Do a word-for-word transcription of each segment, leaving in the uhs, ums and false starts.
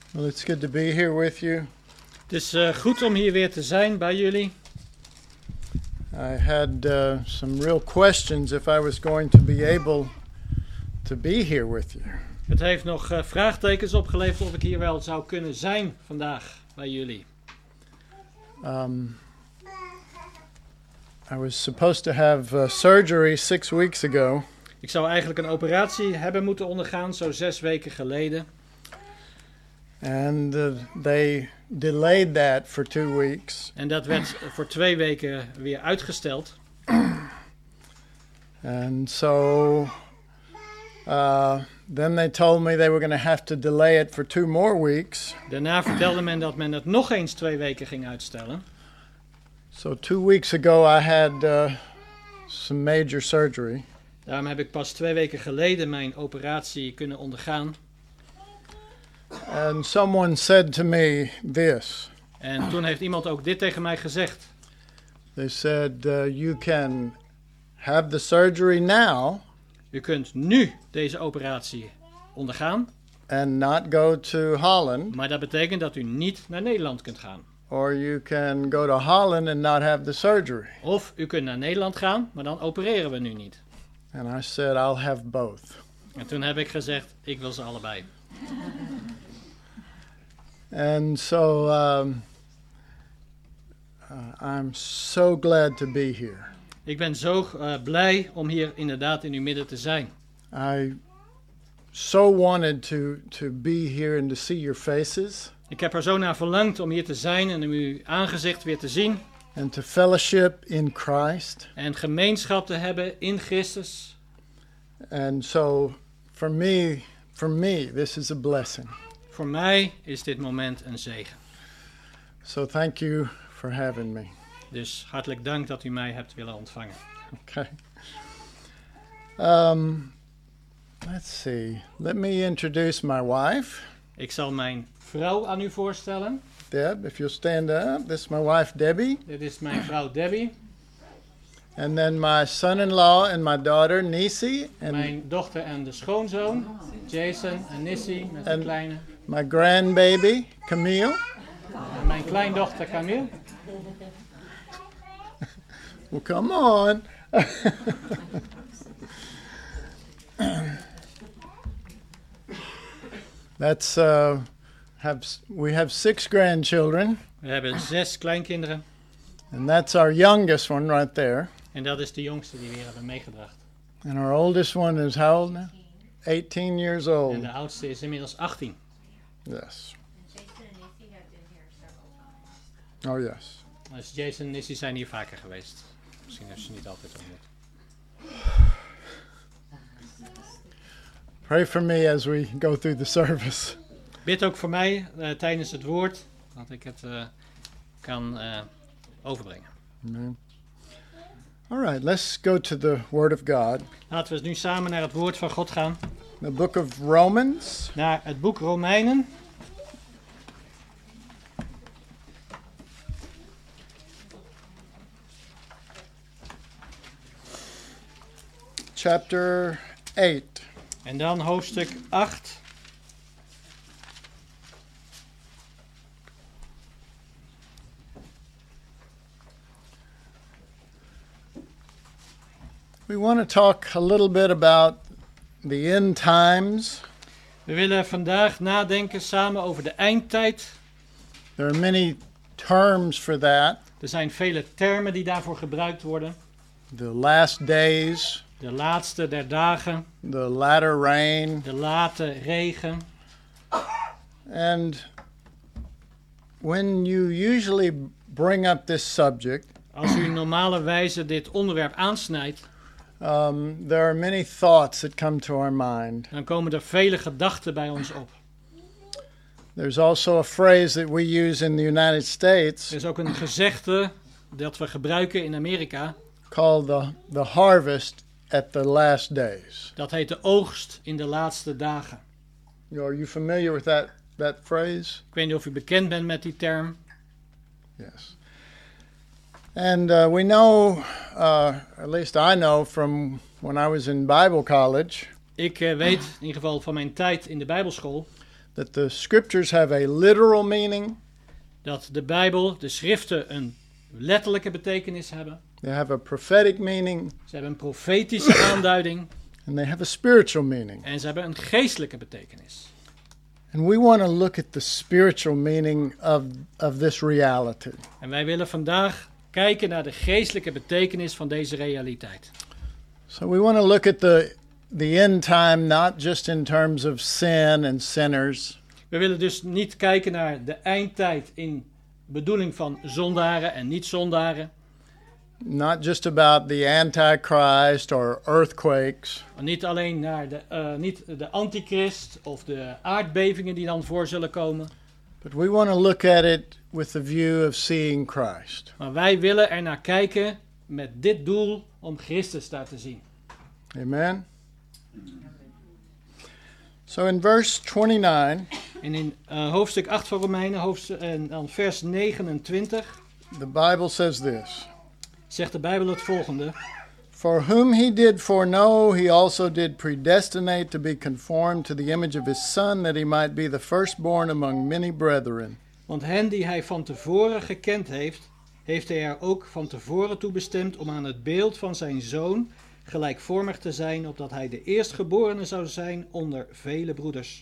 Well, it's good to be here with you. Het is uh, goed om hier weer te zijn bij jullie. I had uh, some real questions if I was going to be able to be here with you. Het heeft nog uh, vraagtekens opgeleverd of ik hier wel zou kunnen zijn vandaag bij jullie. Um, I was supposed to have uh, surgery six weeks ago. Ik zou eigenlijk een operatie hebben moeten ondergaan, zo zes weken geleden. And uh, they delayed that for two weeks. En dat werd voor twee weken weer uitgesteld. And so uh, then they told me they were going to have to delay it for two more weeks. Daarna vertelde men dat men het nog eens twee weken ging uitstellen. So two weeks ago I had uh, some major surgery. Daarom heb ik pas twee weken geleden mijn operatie kunnen ondergaan. And someone said to me this. En toen heeft iemand ook dit tegen mij gezegd. They said, uh, you can have the surgery now. U kunt nu deze operatie ondergaan. And not go to Holland. Maar dat betekent dat u niet naar Nederland kunt gaan. Or you can go to Holland and not have the surgery. Of u kunt naar Nederland gaan, maar dan opereren we nu niet. And I said, I'll have both. En toen heb ik gezegd, ik wil ze allebei. And so um, uh, I'm so glad to be here. Ik ben zo uh, blij om hier inderdaad in uw midden te zijn. I so wanted to, to be here and to see your faces. Ik heb er zo naar verlangd om hier te zijn en om uw aangezicht weer te zien. And to fellowship in Christ. En gemeenschap te hebben in Christus. And so for me, for me, this is a blessing. Voor mij is dit moment een zegen. So thank you for having me. Dus hartelijk dank dat u mij hebt willen ontvangen. Okay. Um, let's see. Let me introduce my wife. Ik zal mijn vrouw aan u voorstellen. Deb, if you'll stand up. This is my wife, Debbie. Dit is mijn vrouw Debbie. And then my son-in-law and my daughter, Nisi. And Mijn dochter en de schoonzoon, Jason en Nissy met de En- kleine. my grandbaby, Camille. En mijn kleindochter Camille. Well, come on. That's uh, have we have six grandchildren, We hebben zes kleinkinderen. and that's our youngest one right there. En dat is de jongste die we hier hebben meegebracht. And our oldest one is how old now? eighteen years En old. de oudste is inmiddels achttien. Yes. Jason and Nancy have been here several times. Oh yes. Dus Jason en Nissy zijn hier vaker geweest. Misschien heeft ze niet altijd ontmoet. Pray for me as we go through the service. Bid ook voor mij uh, tijdens het woord, dat ik het uh, kan uh, overbrengen. Amen. All right, let's go to the Word of God. Laten we nu samen naar het woord van God gaan. The book of Romans, Naar het boek Romeinen. chapter eight. En dan hoofdstuk acht. We want to talk a little bit about the end times. We willen vandaag nadenken samen over de eindtijd. There are many terms for that. Er zijn vele termen die daarvoor gebruikt worden. The last days, De laatste der dagen, the latter rain, de late regen. and when you usually bring up this subject, Als u normale wijze dit onderwerp aansnijdt, um, there are many thoughts that come to our mind. dan komen er vele gedachten bij ons op. There's also a phrase that we use in the United States Er is ook een gezegde dat we gebruiken in Amerika. called the, the harvest at the last days. Dat heet de oogst in de laatste dagen. Are you familiar with that, that phrase? Ik weet niet of u bekend bent met die term. Yes. And uh, we know, uh, at least I know from when I was in Bible college, Ik uh, weet in ieder geval van mijn tijd in de Bijbelschool that the scriptures have a literal meaning, Dat de Bijbel, de schriften, een letterlijke betekenis hebben. they have a prophetic meaning, Ze hebben een profetische aanduiding and they have a spiritual meaning. en ze hebben een geestelijke betekenis. And we want to look at the spiritual meaning of, of this reality. En wij willen vandaag kijken naar de geestelijke betekenis van deze realiteit. So we want to look at the, the end time not just in terms of sin and sinners, We willen dus niet kijken naar de eindtijd in bedoeling van zondaren en niet-zondaren. not just about the Antichrist or earthquakes, Niet alleen naar de, uh, niet de antichrist of de aardbevingen die dan voor zullen komen. but we want to look at it with the view of seeing Christ. Maar wij willen er naar kijken met dit doel om Christus daar te zien. Amen? So in verse twenty-nine, En in uh, hoofdstuk acht van Romeinen, hoofdstuk, en dan vers negenentwintig, the Bible says this. zegt de Bijbel het volgende. For whom he did foreknow, he also did predestinate to be conformed to the image of his Son, that he might be the firstborn among many brethren. Want hen die hij van tevoren gekend heeft, heeft hij er ook van tevoren toe bestemd om aan het beeld van zijn Zoon gelijkvormig te zijn, opdat hij de eerstgeborene zou zijn onder vele broeders.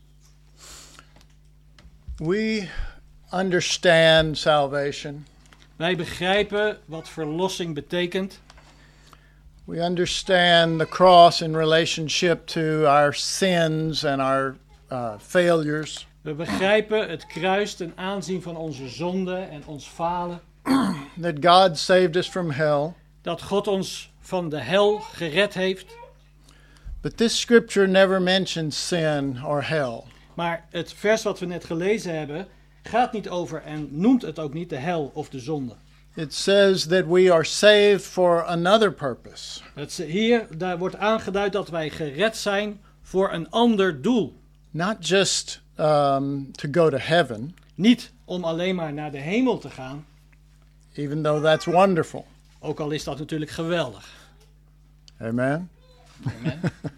We understand salvation. Wij begrijpen wat verlossing betekent. We understand the cross in relationship to our sins and our uh, failures. We begrijpen het kruis ten aanzien van onze zonden en ons falen. That God saved us from hell. Dat God ons van de hel gered heeft. But this scripture never mentions sin or hell. Maar het vers wat we net gelezen hebben gaat niet over en noemt het ook niet de hel of de zonde. It says that we are saved for another purpose. Het, hier daar wordt aangeduid dat wij gered zijn voor een ander doel. Not just um, to go to heaven, Niet om alleen maar naar de hemel te gaan, even though that's wonderful. ook al is dat natuurlijk geweldig. Amen? Amen.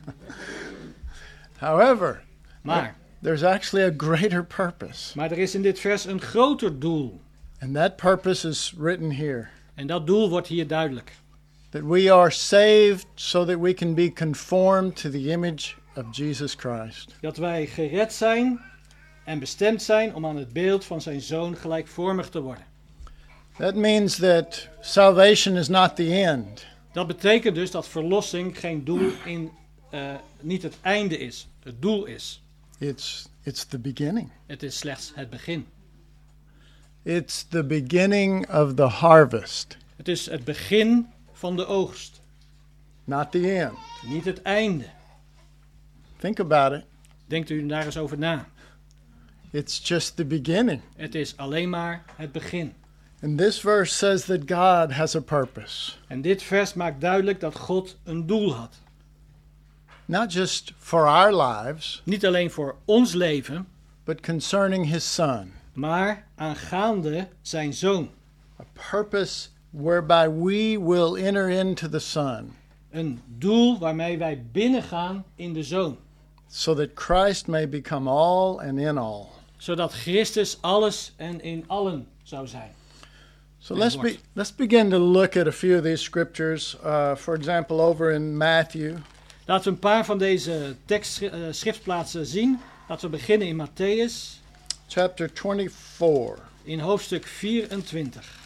However, Maar, there's actually a greater purpose. maar er is in dit vers een groter doel. And that purpose is written here. En dat doel wordt hier duidelijk. That we are saved so that we can be conformed to the image of Jesus Christ. Dat wij gered zijn en bestemd zijn om aan het beeld van zijn Zoon gelijkvormig te worden. That means that salvation is not the end. Dat betekent dus dat verlossing geen doel in, uh, niet het einde is, het doel is. It's, it's the beginning. Het is slechts het begin. It's the beginning of the harvest, Het is het begin van de oogst, not the end. niet het einde. Think about it. Denkt u daar eens over na. It's just the beginning. Het is alleen maar het begin. And this verse says that God has a purpose, En dit vers maakt duidelijk dat God een doel had. not just for our lives, Niet alleen voor ons leven, but concerning his Son. maar aangaande zijn Zoon. A purpose whereby we will enter into the Son, Een doel waarmee wij binnengaan in de Zoon. so that Christ may become all and in all. Zodat Christus alles en in allen zou zijn. So let's be, let's begin to look at a few of these scriptures. Uh, for example, over in Matthew, Laten we een paar van deze tekstschriftplaatsen zien. Laten we beginnen in Matthäus, chapter twenty-four. in hoofdstuk vierentwintig.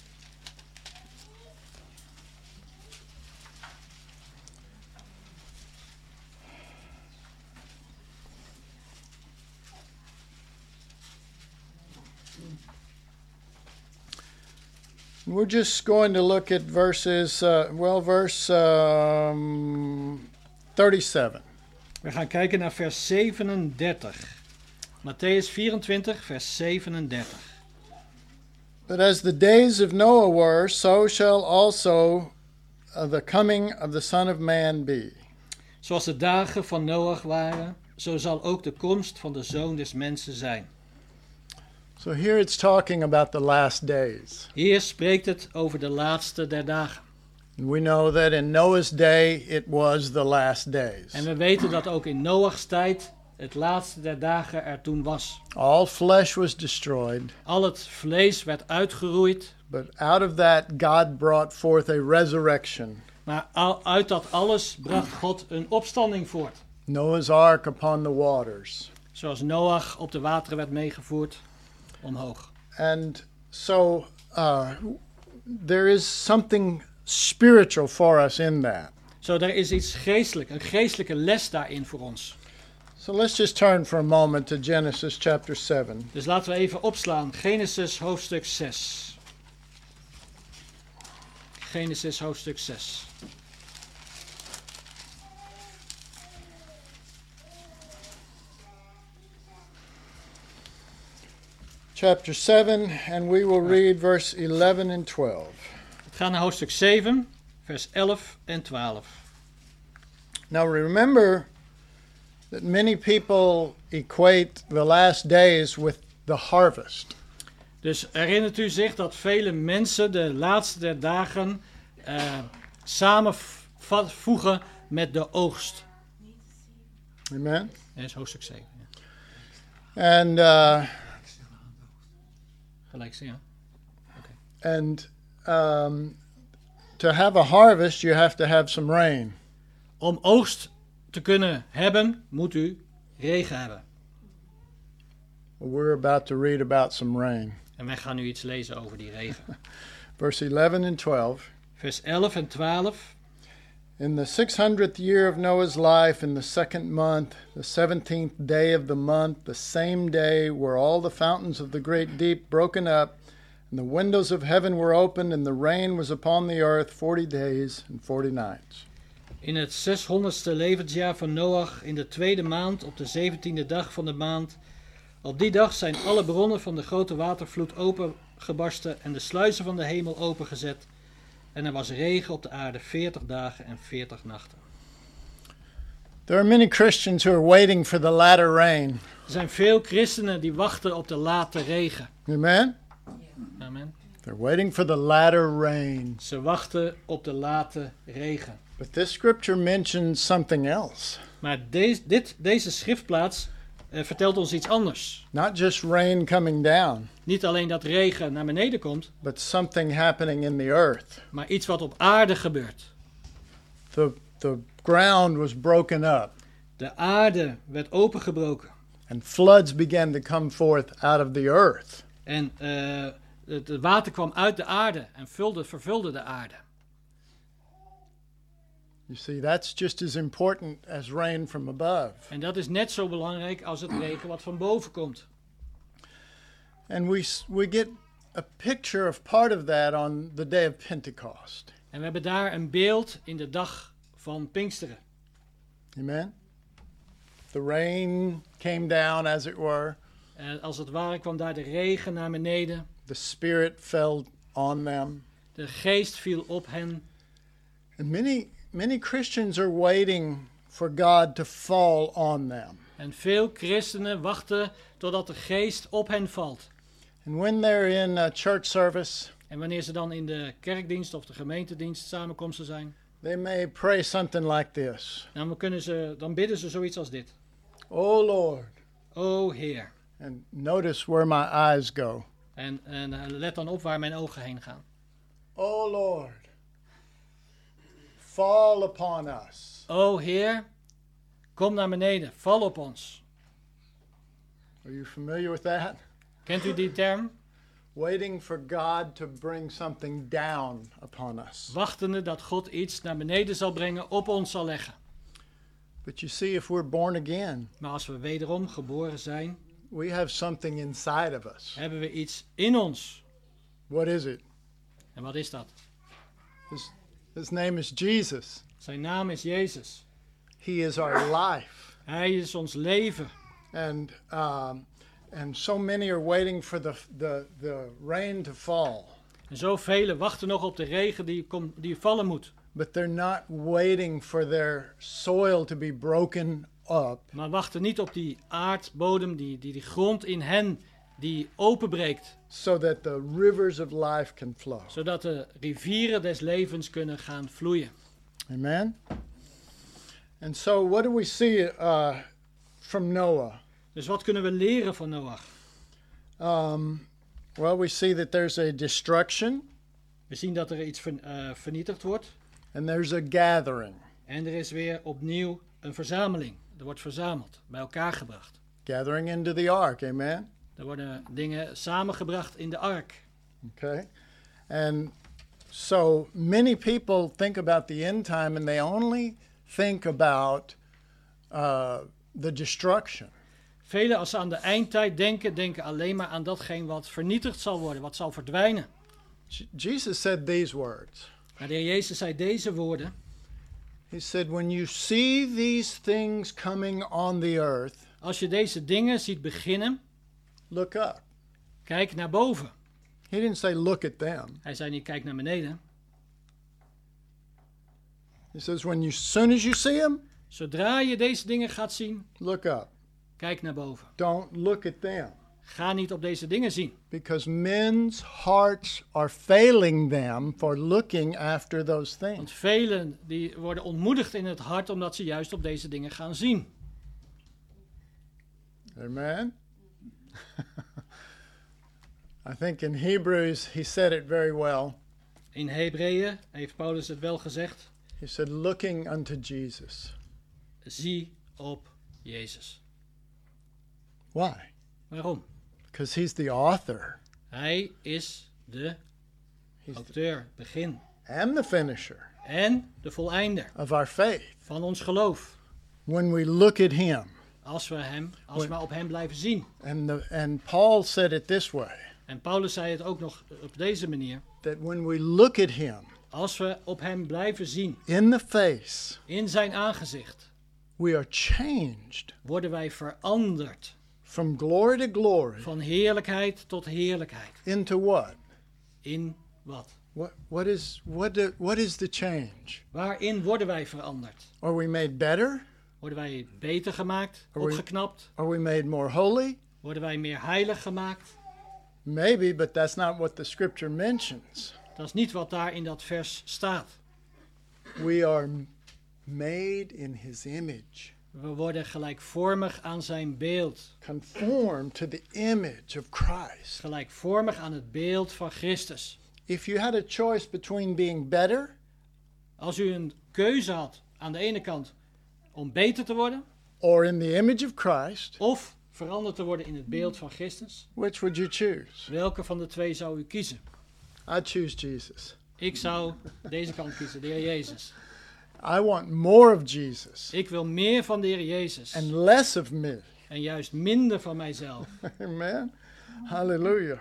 We're just going to look at verses, uh, well, verse um, thirty-seven. We gaan kijken naar vers zevenendertig. Matthäus vierentwintig, vers zevenendertig. But as the days of Noah were, so shall also uh, the coming of the Son of Man be. Zoals de dagen van Noach waren, zo zal ook de komst van de Zoon des Mensen zijn. So here it's talking about the last days. Hier spreekt het over de laatste der dagen. And we know that in Noah's day it was the last days. En we weten dat ook in Noachs tijd het laatste der dagen er toen was. All flesh was destroyed, Al het vlees werd uitgeroeid, but out of that God brought forth a resurrection. maar al, uit dat alles bracht God een opstanding voort. Noah's ark upon the waters. Zoals Noach op de wateren werd meegevoerd omhoog. And so uh, there is something spiritual for us in that. Zo, er is iets geestelijk, een geestelijke les daarin voor ons. So let's just turn for a moment to Genesis chapter seven. Dus laten we even opslaan. Genesis hoofdstuk zes. Genesis hoofdstuk zes. Chapter seven, and we will read verse eleven and twelve. We gaan naar hoofdstuk zeven, vers elf en twaalf. Now remember that many people equate the last days with the harvest. Dus herinnert u zich dat vele mensen de laatste der dagen uh, samenvoegen met de oogst. Amen? Dat is hoofdstuk zeven. Ja. And uh, Gelijk, ja. Okay. and um, to have a harvest, you have to have some rain. Om oogst te kunnen hebben, moet u regen hebben. Well, we're about to read about some rain. En wij gaan nu iets lezen over die regen. Verse eleven and twelve. Vers elf en twaalf. In the six hundredth year of Noah's life, in the second month, the seventeenth day of the month, the same day were all the fountains of the great deep broken up, and the windows of heaven were opened, and the rain was upon the earth forty days and forty nights. In het zeshonderdste levensjaar van Noach, in de tweede maand, op de zeventiende dag van de maand. Op die dag zijn alle bronnen van de grote watervloed opengebarsten en de sluizen van de hemel opengezet. En er was regen op de aarde veertig dagen en veertig nachten. There are many Christians who are waiting for the latter rain. Er zijn veel christenen die wachten op de late regen. Amen? Amen. They're waiting for the latter rain. Ze wachten op de late regen. But this scripture mentions something else. Maar deze, dit, deze schriftplaats uh, vertelt ons iets anders. Not just rain coming down, Niet alleen dat regen naar beneden komt, but something happening in the earth. maar iets wat op aarde gebeurt. The, the ground was broken up, De aarde werd opengebroken. and floods began to come forth out of the earth. En uh, het, het water kwam uit de aarde en vulde, vervulde de aarde. You see, that's just as important as rain from above. En dat is net zo belangrijk als het regen wat van boven komt. And we, s- we get a picture of part of that on the day of Pentecost. En we hebben daar een beeld in de dag van Pinksteren. Amen? The rain came down, as it were. En als het ware kwam daar de regen naar beneden. The Spirit fell on them. De geest viel op hen. And many, many Christians are waiting for God to fall on them. En veel christenen wachten totdat de geest op hen valt. And when they're in a church service, En wanneer ze dan in de kerkdienst of de gemeentedienst samenkomsten zijn, they may pray something like this. dan, kunnen ze, dan bidden ze zoiets als dit. Oh Lord. O Heer. And notice where my eyes go. En, en uh, let dan op waar mijn ogen heen gaan. Oh Lord. Fall upon us. O Heer, kom naar beneden, val op ons. Are you familiar with that? Kent u die term? Waiting for God to bring something down upon us. Wachtende dat God iets naar beneden zal brengen, op ons zal leggen. But you see, if we're born again, Maar als we wederom geboren zijn, we have something inside of us. hebben we iets in ons. What is it? En wat is dat? His, his name is Jesus. Zijn naam is Jezus. He is our life. Hij is ons leven. And um, and so many are waiting for the, the, the rain to fall. En zoveel wachten nog op de regen die, kom, die vallen moet. But they're not waiting for their soil to be broken up. Maar wachten niet op die aardbodem, die, die, die grond in hen, die openbreekt. So that the rivers of life can flow. Zodat de rivieren des levens kunnen gaan vloeien. Amen? And so what do we see uh, from Noah? Dus wat kunnen we leren van Noach? Um, well, we see that there's a destruction We zien dat er iets ver, uh, vernietigd wordt. and there's a gathering. En er is weer opnieuw een verzameling. Er wordt verzameld, bij elkaar gebracht. Gathering into the ark, amen? Er worden dingen samengebracht in de ark. Okay. And so many people think about the end time and they only think about uh, the destruction. Velen, als ze aan de eindtijd denken, denken alleen maar aan datgene wat vernietigd zal worden, wat zal verdwijnen. J- Jesus said these words. Maar de Heer Jezus zei deze woorden. He said, when you see these things coming on the earth, Als je deze dingen ziet beginnen, look up. kijk naar boven. He didn't say look at them. Hij zei niet kijk naar beneden. He says, when you, soon as you see them, Zodra je deze dingen gaat zien, look up. kijk naar boven. Don't look at them. Ga niet op deze dingen zien. Because men's hearts are failing them for looking after those Want things. velen die worden ontmoedigd in het hart omdat ze juist op deze dingen gaan zien. Amen. I think in Hebrews he said it very well. In Hebreeën heeft Paulus het wel gezegd. He said, looking unto Jesus. Zie op Jezus. Why? Waarom? Because he's the author. Hij is de He's the, auteur, begin and the finisher en de voleinder of our faith. van ons geloof. When we look at him. Als we hem, als we op hem blijven zien. And the and Paul said it this way. En Paulus zei het ook nog op deze manier. That when we look at him Als we op hem blijven zien, in the face, in zijn aangezicht, we are changed worden wij veranderd. from glory to glory Van heerlijkheid tot heerlijkheid. into what? In wat? What what is what do, what is the change? Waarin worden wij veranderd? Are we made better? Worden wij beter gemaakt, Are we- opgeknapt? Are we made more holy? Worden wij meer heilig gemaakt? Maybe, but that's not what the scripture mentions. Dat is niet wat daar in dat vers staat. We are m- made in his image, We worden gelijkvormig aan zijn beeld. conformed to the image of Christ. Gelijkvormig aan het beeld van Christus. If you had a choice between being better Als u een keuze had aan de ene kant om beter te worden or in the image of Christ, of veranderd te worden in het beeld van Christus, which would you choose? welke van de twee zou u kiezen? I choose Jesus. Ik zou deze kant kiezen, de Heer Jezus. I want more of Jesus Ik wil meer van de Heer Jezus and less of me. en juist minder van mijzelf. Amen. Hallelujah.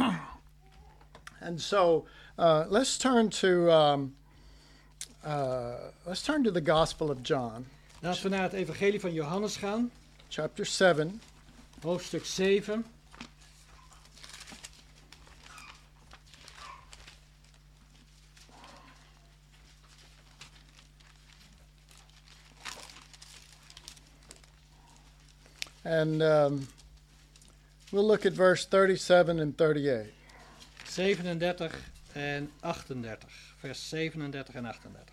And so uh, let's turn to um, uh, let's turn to the Gospel of John, Laten we naar het evangelie van Johannes gaan, chapter seven. hoofdstuk zeven. And um, we'll look at verse thirty-seven and thirty-eight. zevenendertig en achtendertig. Vers zevenendertig en achtendertig.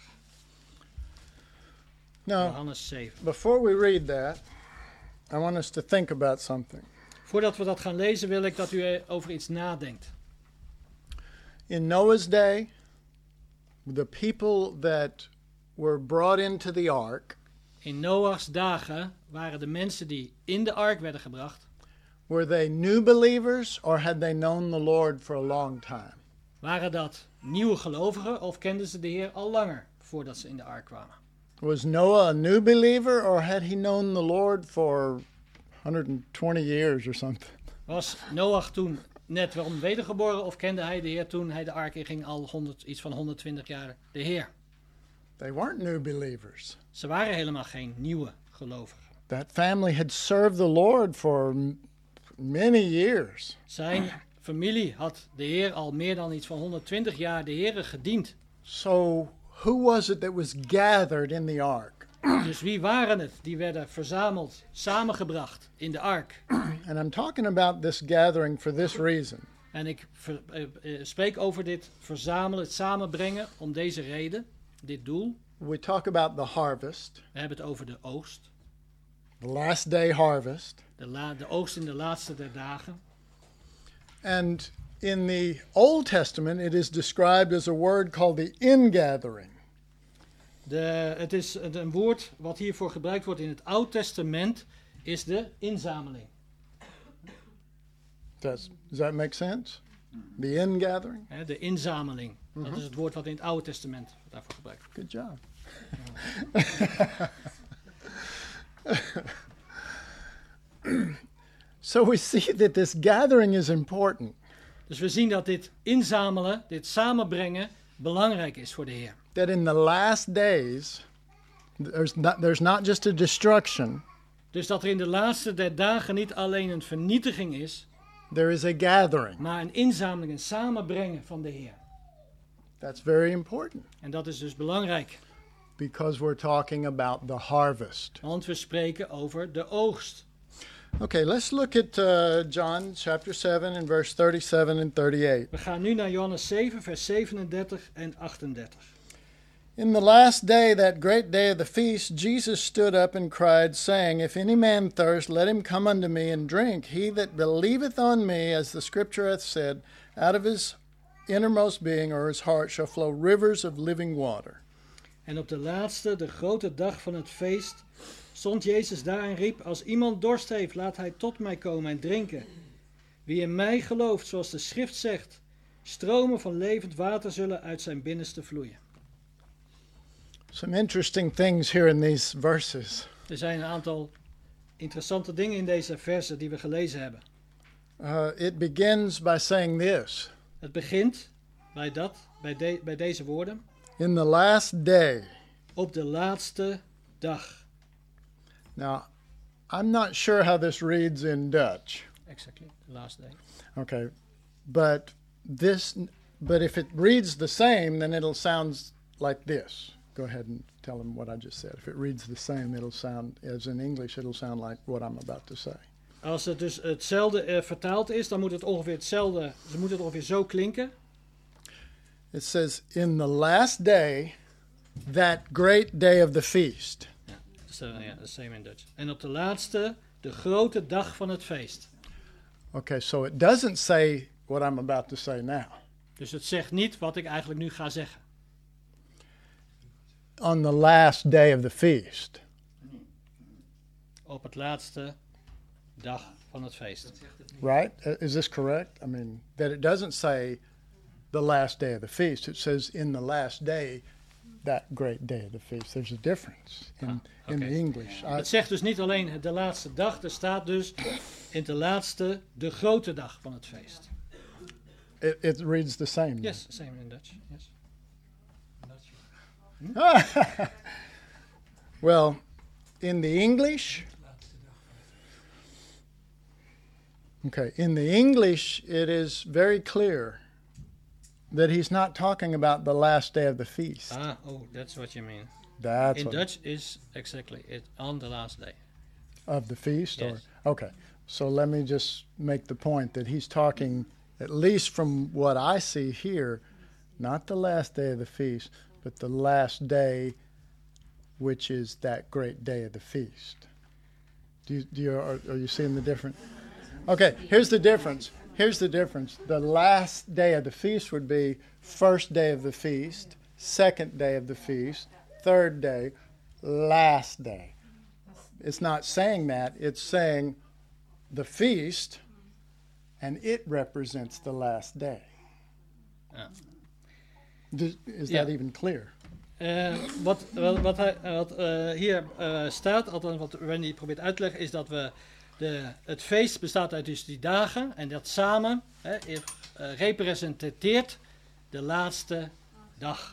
Now, Johannes zeven. before we read that, I want us to think about something. Voordat we dat gaan lezen wil ik dat u over iets nadenkt. In Noah's day, the people that were brought into the ark In Noachs dagen waren de mensen die in de ark werden gebracht, were they new believers or had they known the Lord for a long time? waren dat nieuwe gelovigen of kenden ze de Heer al langer voordat ze in de ark kwamen? Was Noah a new believer or had he known the Lord for one hundred twenty years or something? Was Noach toen net wel wedergeboren of kende hij de Heer toen hij de ark inging al honderd, iets van honderdtwintig jaar de Heer? They weren't new believers. Ze waren helemaal geen nieuwe gelovigen. That family had served the Lord for m- many years. Zijn familie had de Heer al meer dan iets van honderdtwintig jaar de Heer gediend. So who was it that was gathered in the ark? Dus wie waren het die werden verzameld, samengebracht in de ark? And I'm talking about this gathering for this reason. En ik ver- eh, eh, spreek over dit verzamelen, het samenbrengen om deze reden, dit doel. We talk about the harvest, We hebben het over de oogst. the last day harvest. De, la, de oogst in de laatste der dagen. And in the Old Testament, it is described as a word called the ingathering. De, het is een woord wat hiervoor gebruikt wordt in het Oude Testament, is de inzameling. Does, does that make sense? The ingathering? Hè, de inzameling. Mhm. Dat is het woord wat in het Oude Testament daarvoor gebruikt wordt. Good job. So we see that this gathering is important. Dus we zien dat dit inzamelen, dit samenbrengen, belangrijk is voor de Heer. That in the last days, there's not, there's not just a destruction, Dus dat er in de laatste der dagen niet alleen een vernietiging is, there is a gathering. maar een inzameling, een samenbrengen van de Heer. That's very important En dat is dus belangrijk, because we're talking about the harvest. want we spreken over de oogst. Okay, let's look at uh, John chapter seven and verse thirty-seven and thirty-eight. We gaan nu naar Johannes zeven, vers zevenendertig en achtendertig. In the last day, that great day of the feast, Jesus stood up and cried, saying, If any man thirst, let him come unto me and drink. He that believeth on me, as the scripture hath said, out of his innermost being or his heart shall flow rivers of living water. En op de laatste, de grote dag van het feest, stond Jezus daar en riep, als iemand dorst heeft, laat hij tot mij komen en drinken. Wie in mij gelooft, zoals de schrift zegt, stromen van levend water zullen uit zijn binnenste vloeien. Some interesting things here in these verses. Er zijn een aantal interessante dingen in deze versen die we gelezen hebben. Uh, it begins by saying this. Het begint bij, dat, bij, de, bij deze woorden. In the last day. Op de laatste dag. Now, I'm not sure how this reads in Dutch. Exactly, the last day. Okay, but this, but if it reads the same, then it'll sound like this. Go ahead and tell them what I just said. If it reads the same, it'll sound, as in English, it'll sound like what I'm about to say. Als het dus hetzelfde uh, vertaald is, dan moet het ongeveer hetzelfde, dan moet het ongeveer zo klinken. It says, in the last day, that great day of the feast. Ja, so, yeah, the same in Dutch. En op de laatste, de grote dag van het feest. Okay, so it doesn't say what I'm about to say now. Dus het zegt niet wat ik eigenlijk nu ga zeggen. On the last day of the feast. Op het laatste dag van het feest. Right? Uh, Is this correct? I mean, that it doesn't say the last day of the feast. It says in the last day, that great day of the feast. There's a difference in, Ah, in okay. the English. I, Het zegt dus niet alleen de laatste dag, er staat dus in de laatste de grote dag van het feest. it, it reads the same. then. Yes, same in Dutch. Yes. Well, in the English, okay, in the English, it is very clear that he's not talking about the last day of the feast. Ah, oh, that's what you mean. That's In what, Dutch is exactly it on the last day. of the feast, Yes. or okay. So let me just make the point that he's talking, at least from what I see here, not the last day of the feast, but the last day, which is that great day of the feast. Do you, do you are, are you seeing the difference? Okay, here's the difference. Here's the difference. The last day of the feast would be first day of the feast, second day of the feast, third day, last day. It's not saying that. It's saying the feast, and it represents the last day. Ja. Does- Is Yeah. that even clear? Eh, wat wat, wat, hij- wat eh, hier eh, staat, althans wat Randy probeert uit te leggen, is dat we de, het feest bestaat uit dus die dagen en dat samen hè, eh, representeert de laatste dag.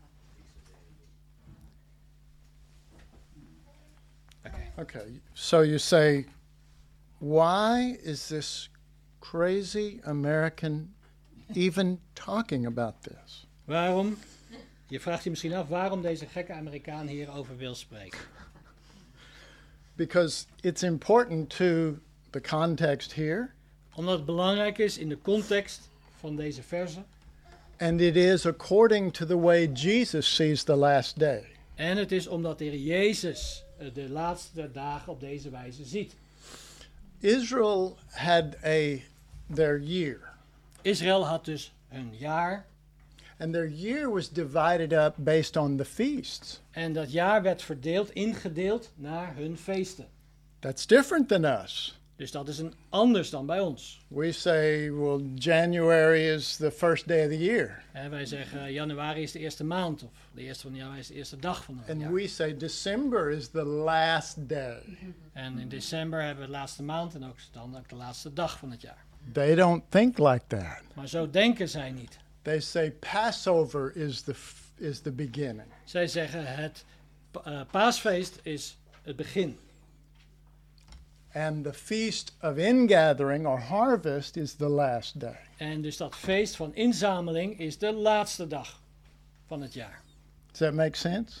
Oké. Okay, so you say, why is this crazy American even talking about this? Waarom? Je vraagt je misschien af waarom deze gekke Amerikaan hierover wil spreken. Because it's important to the context here, Omdat het belangrijk is in de context van deze verse. and it is according to the way Jesus sees the last day. En het is omdat de Heer Jezus uh, de laatste dagen op deze wijze ziet. Israel had a their year, Israël had dus een jaar. and their year was divided up based on the feasts. En dat jaar werd verdeeld, ingedeeld naar hun feesten. That's different than us. Dus dat is een anders dan bij ons. We say, well, January is the first day of the year. En wij zeggen januari is de eerste maand of de eerste van januari is de eerste dag van het And jaar. we say December is the last day. En in december hebben we de laatste maand en ook dan ook de laatste dag van het jaar. They don't think like that. Maar zo denken zij niet. They say Passover is the f- is the beginning. Zij zeggen het pa- uh, paasfeest is het begin. And the feast of ingathering or harvest is the last day. En dus dat feest van inzameling is de laatste dag van het jaar. Does that make sense?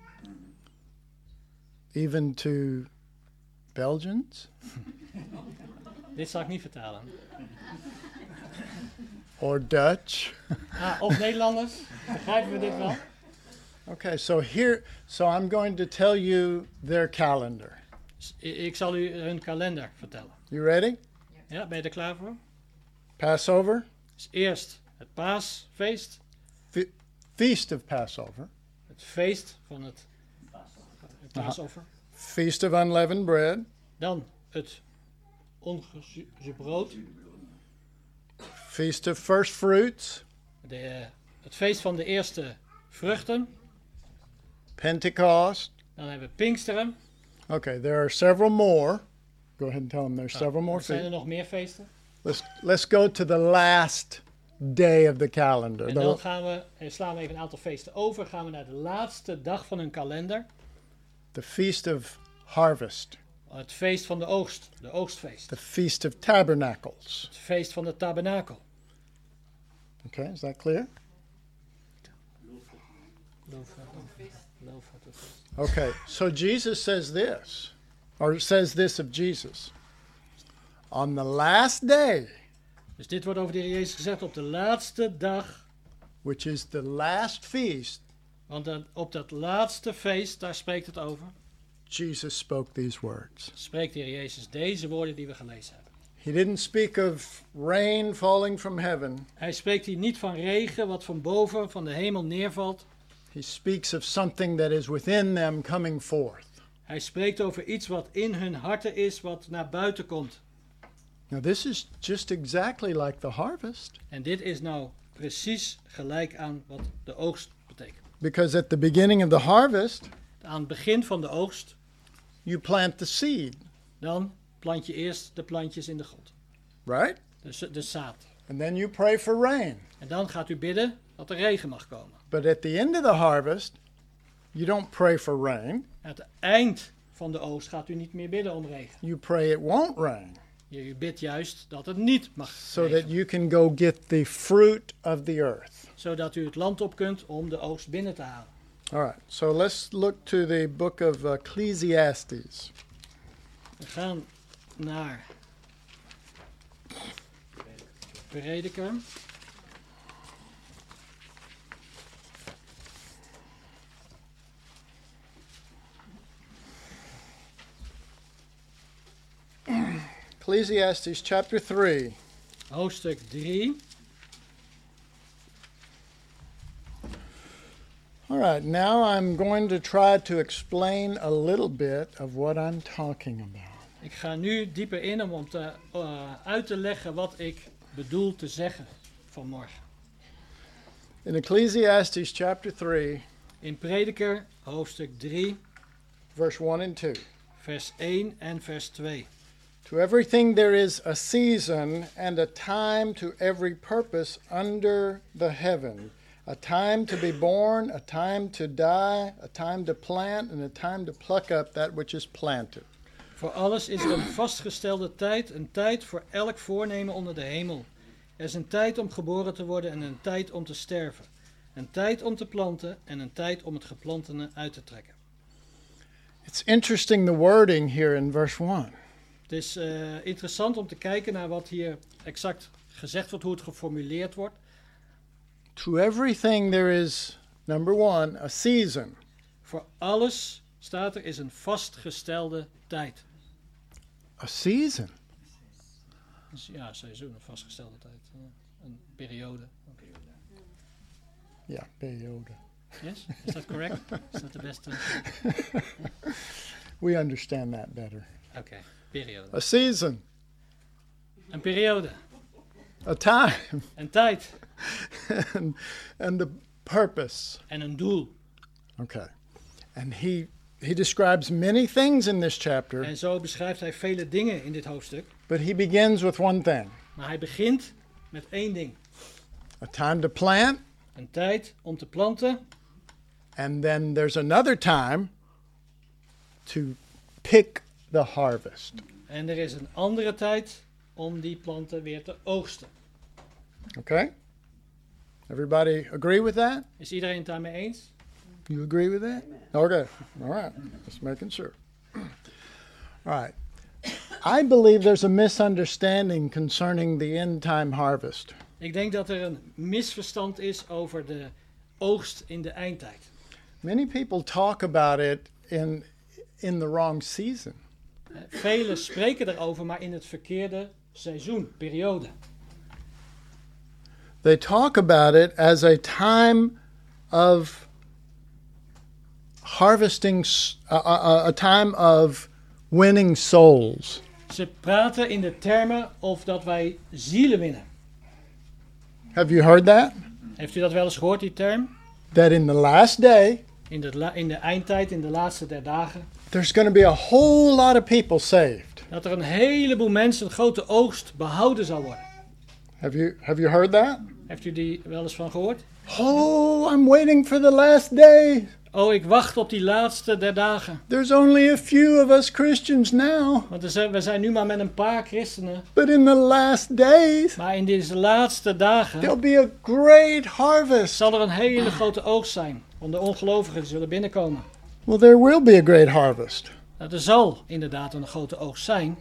Even to Belgians Dit zal ik niet vertalen. or Dutch? Ah, of Nederlanders, begrijpen we dit wel? Okay, so here so I'm going to tell you their calendar. Dus i- ik zal u hun kalender vertellen. You ready? Ja, ben je er klaar voor? Passover, Dus eerst het paasfeest, fe- feast of Passover, het feest van het, het paasoffer. feast of unleavened bread, Dan het ongezuurde brood, feast of first fruits, de, het feest van de eerste vruchten. Pentecost. Dan hebben we Pinksteren. Okay, there are several more. Go ahead and tell them there's several more Zijn er feasts. nog meer feesten? Let's let's go to the last day of the calendar. En The- dan gaan we, eh, slaan we even een aantal feesten over. Gaan we naar de laatste dag van hun kalender. the feast of harvest, Het feest van de oogst, de oogstfeest. the feast of tabernacles. Het feest van de tabernakel. Okay, is that clear? Okay, so Jesus says this, or says this of Jesus. On the last day, Dus dit wordt over de Heer Jezus gezegd op de laatste dag. which is the last feast, Want dat- op dat laatste feest, daar spreekt het over. Jesus spoke these words. Spreekt de Heer Jezus deze woorden die we gelezen hebben. He didn't speak of rain falling from heaven. Hij spreekt hier niet van regen wat van boven, van de hemel neervalt. He speaks of something that is within them coming forth. Hij spreekt over iets wat in hun harten is, wat naar buiten komt. Now, this is just exactly like the harvest, En dit is nou precies gelijk aan wat de oogst betekent. because at the beginning of the harvest, Aan het begin van de oogst, you plant the seed, dan plant je eerst de plantjes in de grond. right? Dus de zaad. And then you pray for rain. En dan gaat u bidden dat er regen mag komen. But at the end of the harvest, you don't pray for rain. Aan het eind van de oogst gaat u niet meer bidden om regen. You pray it won't rain, Je u bidt juist dat het niet mag so that regenen. you can go get the fruit of the earth. Zodat u het land op kunt om de oogst binnen te halen. All right, so let's look to the book of Ecclesiastes. We gaan naar Prediker. Ecclesiastes chapter three. Hoofdstuk drie. All right, now I'm going to try to explain a little bit of what I'm talking about. Ik ga nu dieper in om, om te, uh, uit te leggen wat ik bedoel te zeggen vanmorgen. In Ecclesiastes chapter three, In Prediker, hoofdstuk drie, verse one and two. vers één en vers twee. To everything there is a season and a time to every purpose under the heaven. A time to be born, a time to die, a time to plant, and a time to pluck up that which is planted. Voor alles is er een vastgestelde tijd, een tijd voor elk voornemen onder de hemel. Er is een tijd om geboren te worden en een tijd om te sterven. Een tijd om te planten en een tijd om het geplantene uit te trekken. It's interesting the wording here in verse one. Het is uh, interessant om te kijken naar wat hier exact gezegd wordt, hoe het geformuleerd wordt. To everything there is, number one, a season. Voor alles staat er, is een vastgestelde tijd. A season. Dus ja, seizoen, een vastgestelde tijd. Ja, een periode. Yeah, periode. Yes? Is that correct? Is that the best? Uh... We understand that better. Oké, okay. Periode. A season. Een periode. A time. Een tijd. and, and the purpose. En een doel. Okay. And he he describes many things in this chapter. En zo beschrijft hij vele dingen in dit hoofdstuk. But he begins with one thing. Maar hij begint met één ding. A time to plant. Een tijd om te planten. And then there's another time to pick the harvest. En er is een andere tijd om die planten weer te oogsten. Okay? Everybody agree with that? Is iedereen het daarmee eens? You agree with that? Okay. All right. Just making sure. All right. I believe there's a misunderstanding concerning the end time harvest. Ik denk dat er een misverstand is over de oogst in de eindtijd. Many people talk about it in in the wrong season. Velen spreken erover, maar in het verkeerde seizoen, periode. They talk about it as a time of harvesting, a, a, a time of winning souls. Ze praten in de termen of dat wij zielen winnen. Have you heard that? Heeft u dat wel eens gehoord, die term? That in the last day, In de, la- in de eindtijd, in de laatste der dagen, there's going to be a whole lot of people saved. dat er een heleboel mensen, een grote oogst, behouden zal worden. Have you have you heard that? Heeft u die wel eens van gehoord? Oh, I'm waiting for the last day. Oh, ik wacht op die laatste der dagen. There's only a few of us Christians now, Want er zijn, we zijn nu maar met een paar christenen. but in the last days, Maar in deze laatste dagen there'll be a great harvest. zal er een hele grote oogst zijn. Want de ongelovigen zullen binnenkomen. Well, there will be a great harvest. Nou, er zal inderdaad een grote oogst zijn.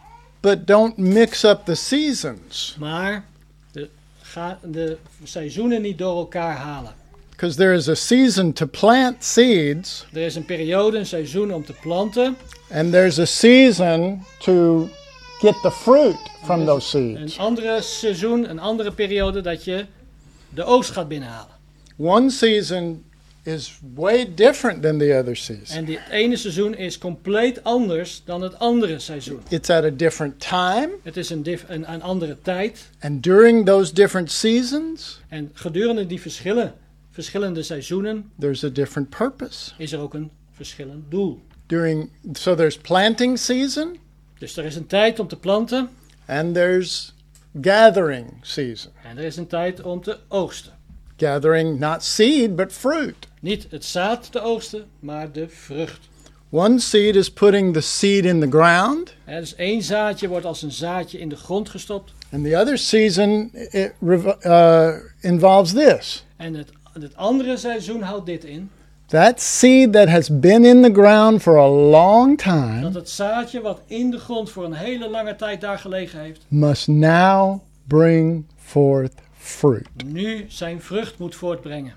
But don't mix up the seasons, Maar de, ga de seizoenen niet door elkaar halen. because there is a season to plant seeds, Er is een periode, een seizoen om te planten. and there's a season to get the fruit from those Een seeds. andere seizoen, een andere periode dat je de oogst gaat binnenhalen. One season is way different than the other season. En dit ene seizoen is compleet anders dan het andere seizoen. It's at a different time, Het is een, dif- een, een andere tijd. and during those different seasons, En gedurende die verschillen, verschillende seizoenen there's a different purpose. is er ook een verschillend doel. During so there's planting season, Dus er is een tijd om te planten and there's gathering season. en er is een tijd om te oogsten. Gathering not seed but fruit. Niet het zaad te oogsten, maar de vrucht. One seed is putting the seed in the ground, Hè, dus één zaadje wordt als een zaadje in de grond gestopt. and the other season it rev- uh, involves this. En het, het andere seizoen houdt dit in. That seed that has been in the ground for a long time Dat het zaadje wat in de grond voor een hele lange tijd daar gelegen heeft, must now bring forth fruit. nu zijn vrucht moet voortbrengen.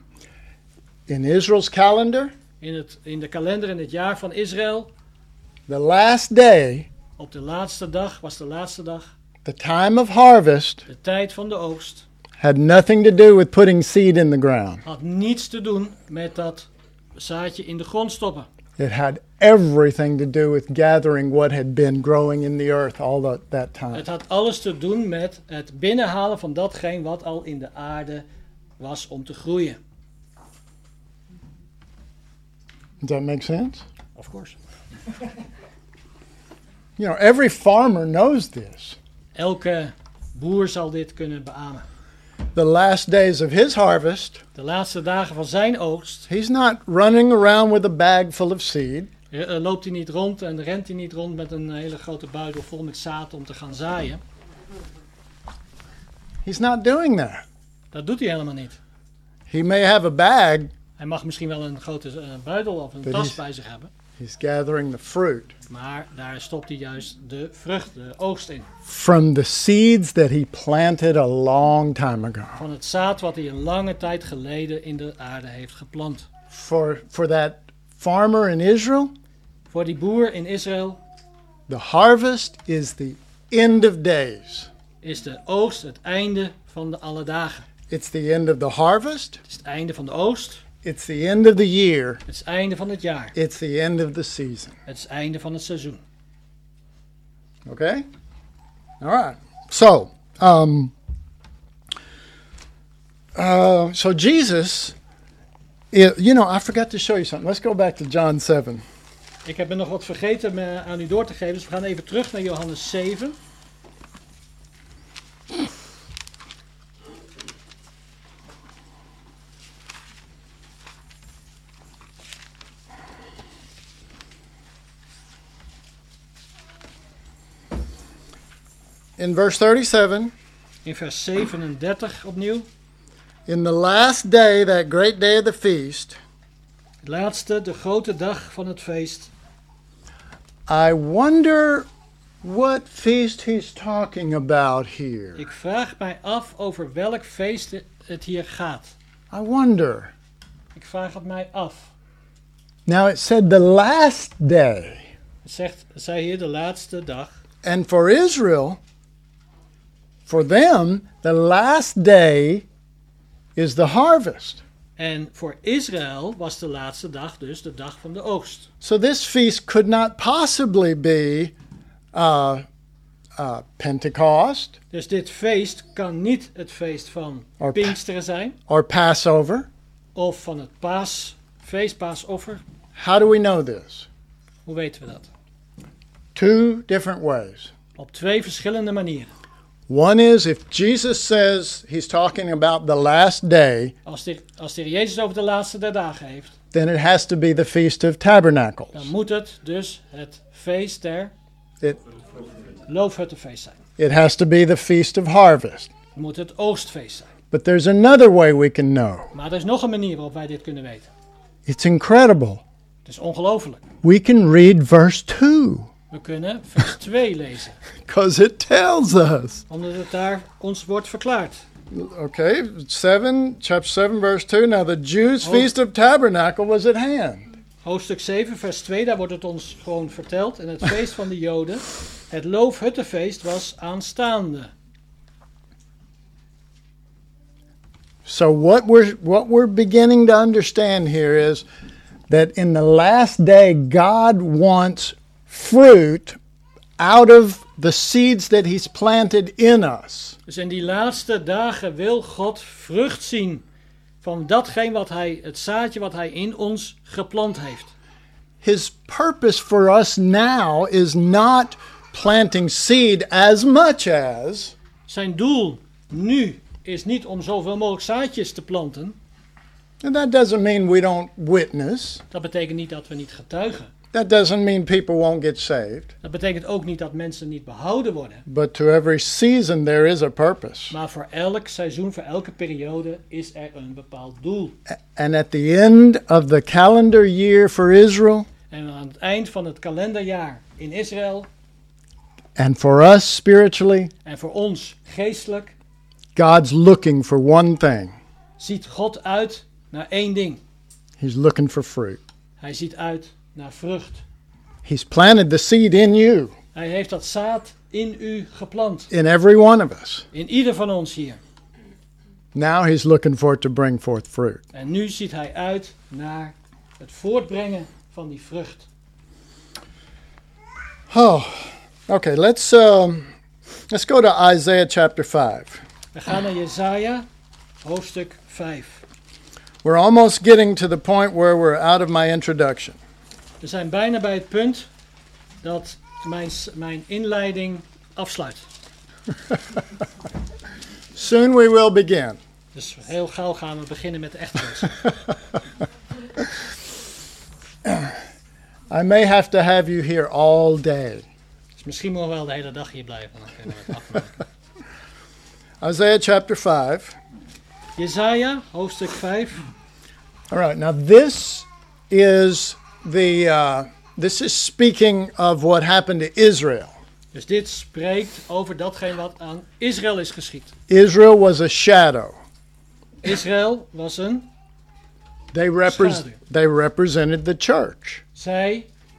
In Israel's calendar, In, het, in de kalender in het jaar van Israël, the last day, op de laatste dag, was de laatste dag, the time of harvest, de tijd van de oogst, had nothing to do with putting seed in the ground. had niets te doen met dat zaadje in de grond stoppen. It had everything to do with gathering what had been growing in the earth all that, that time. Het had alles te doen met het binnenhalen van datgene wat al in de aarde was om te groeien. Does that make sense? Of course. You know, every farmer knows this. Elke boer zal dit kunnen beamen. The last days of his harvest, De laatste dagen van zijn oogst he's not running around with a bag full of seed. eh, loopt hij niet rond en rent hij niet rond met een hele grote buidel vol met zaad om te gaan zaaien. He's not doing that. Dat doet hij helemaal niet. He may have a bag, Hij mag misschien wel een grote eh, buidel of een But tas he's- bij zich hebben. he's gathering the fruit Maar daar stopt hij juist de vrucht, de oogst in. from the seeds that he planted a long time ago. Van het zaad wat hij een lange tijd geleden in de aarde heeft geplant. For, for that farmer in Israel, Voor die boer in Israël the harvest is the end of days. is de oogst het einde van de alle dagen. It's the end of the harvest. Het is het einde van de oogst. It's the end of the year. Het is het einde van het jaar. It's the end of the season. Het is het einde van het seizoen. Okay? All right. So, um, uh, so Jesus, i- you know, I forgot to show you something. Let's go back to John seven. Ik heb er nog wat vergeten me aan u door te geven, dus we gaan even terug naar Johannes zeven. In verse thirty-seven, In vers zevenendertig opnieuw. in the last day, that great day of the feast, Het laatste, de grote dag van het feest. I wonder what feast he's talking about here. Ik vraag mij af over welk feest het hier gaat. I wonder. Ik vraag het mij af. Now it said the last day. Het zegt, het zei hier de laatste dag. And for Israel, for them, the last day is the harvest. En voor Israël was de laatste dag dus de dag van de oogst. So this feast could not possibly be uh, uh, Pentecost Dus dit feest kan niet het feest van Or- Pinksteren zijn. or Passover. Of van het paasfeest, paasoffer. How do we know this? Hoe weten we dat? Two different ways. Op twee verschillende manieren. One is if Jesus says he's talking about the last day, Als de, als de Heer Jezus over de laatste der dagen heeft, then it has to be the Feast of Tabernacles. dan moet het dus het feest der It, loofhuttenfeest zijn. it has to be the Feast of Harvest. Het moet het oogstfeest zijn. But there's another way we can know. Maar er is nog een manier waarop wij dit kunnen weten. It's incredible. Het is ongelooflijk. We can read verse two We kunnen vers twee lezen. because it tells us. Omdat het daar ons wordt verklaard. Okay, seven, chapter seven, verse two. Now the Jews' Oh. Feast of Tabernacle was at hand. Hoofdstuk zeven, vers twee, daar wordt het ons gewoon verteld. En het feest van de Joden, het loofhuttenfeest, was aanstaande. So what we're what we're beginning to understand here is that in the last day God wants fruit out of the seeds that he's planted in us. Dus in die laatste dagen wil God vrucht zien van datgene wat hij, het zaadje wat hij in ons geplant heeft. His purpose for us now is not planting seed as much as Zijn doel nu is niet om zoveel mogelijk zaadjes te planten. and that doesn't mean we don't witness. Dat betekent niet dat we niet getuigen. That doesn't mean people won't get saved. Dat betekent ook niet dat mensen niet behouden worden. But to every season there is a purpose. Maar voor elk seizoen, voor elke periode is er een bepaald doel. And at the end of the calendar year for Israel, En aan het eind van het kalenderjaar in Israël and for us spiritually, en voor ons geestelijk God's looking for one thing. ziet God uit naar één ding. He's looking for fruit. Hij ziet uit naar vrucht. He's planted the seed in you, Hij heeft dat zaad in u geplant. in every one of us. In ieder van ons hier. Now he's looking for it to bring forth fruit. En nu ziet hij uit naar het voortbrengen van die vrucht. Oh, okay. Let's um, let's go to Isaiah chapter five. We gaan naar Jesaja, hoofdstuk vijf. We're almost getting to the point where we're out of my introduction. We zijn bijna bij het punt dat mijn, mijn inleiding afsluit. Soon we will begin. Dus heel gauw gaan we beginnen met de echte mensen. I may have to have you here all day. Dus misschien moeten we wel de hele dag hier blijven. Dan kunnen we het afmaken. Isaiah chapter five. Jesaja, hoofdstuk vijf. All right. Now this is the uh, this is speaking of what happened to Israel. Dus dit spreekt over datgene wat aan Israël is geschied. Israel was a shadow. Israël was een... They repres- Schaduw. they represented the church. Zij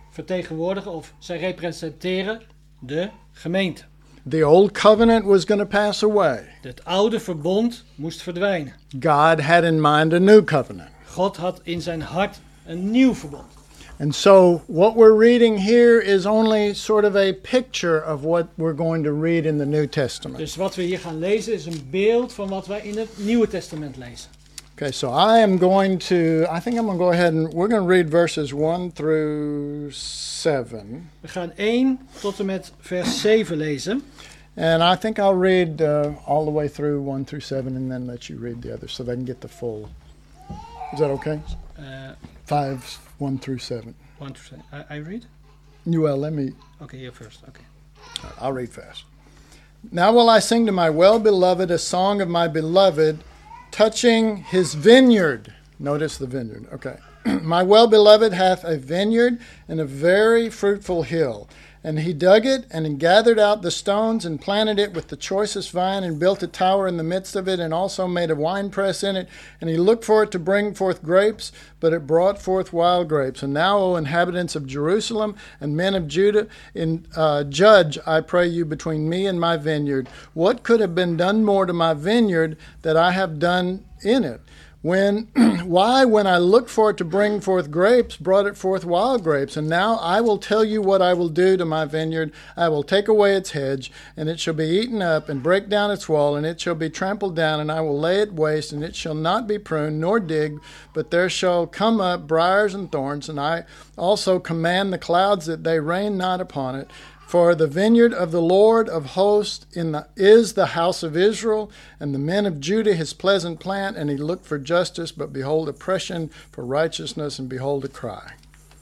vertegenwoordigen of zij representeren de gemeente. The old covenant was going to pass away. Het oude verbond moest verdwijnen. God had in mind a new covenant. God had in zijn hart een nieuw verbond. And so what we're reading here is only sort of a picture of what we're going to read in the New Testament. Dus wat we hier gaan lezen is een beeld van wat wij in het Nieuwe Testament lezen. Okay, so I am going to, I think I'm going to go ahead and we're going to read verses one through seven. We gaan één tot en met vers zeven lezen. And I think I'll read uh, all the way through one through seven and then let you read the others so they can get the full. Is that okay? Uh, Five, one through seven. one to seven. I, I read? Well, let me, Okay, you first. Okay. I'll read fast. Now will I sing to my well-beloved a song of my beloved, touching his vineyard. Notice the vineyard. Okay. My well-beloved hath a vineyard and a very fruitful hill. And he dug it, and he gathered out the stones, and planted it with the choicest vine, and built a tower in the midst of it, and also made a winepress in it. And he looked for it to bring forth grapes, but it brought forth wild grapes. And now, O inhabitants of Jerusalem, and men of Judah, in, uh, judge, I pray you, between me and my vineyard. What could have been done more to my vineyard that I have done in it? When, why, when I looked for it to bring forth grapes, brought it forth wild grapes? And now I will tell you what I will do to my vineyard. I will take away its hedge, and it shall be eaten up, and break down its wall, and it shall be trampled down, and I will lay it waste, and it shall not be pruned, nor digged, but there shall come up briars and thorns, and I also command the clouds that they rain not upon it. For the vineyard of the Lord of hosts in the, is the house of Israel, and the men of Judah his pleasant plant, and he looked for justice, but behold oppression, for righteousness, and behold a cry.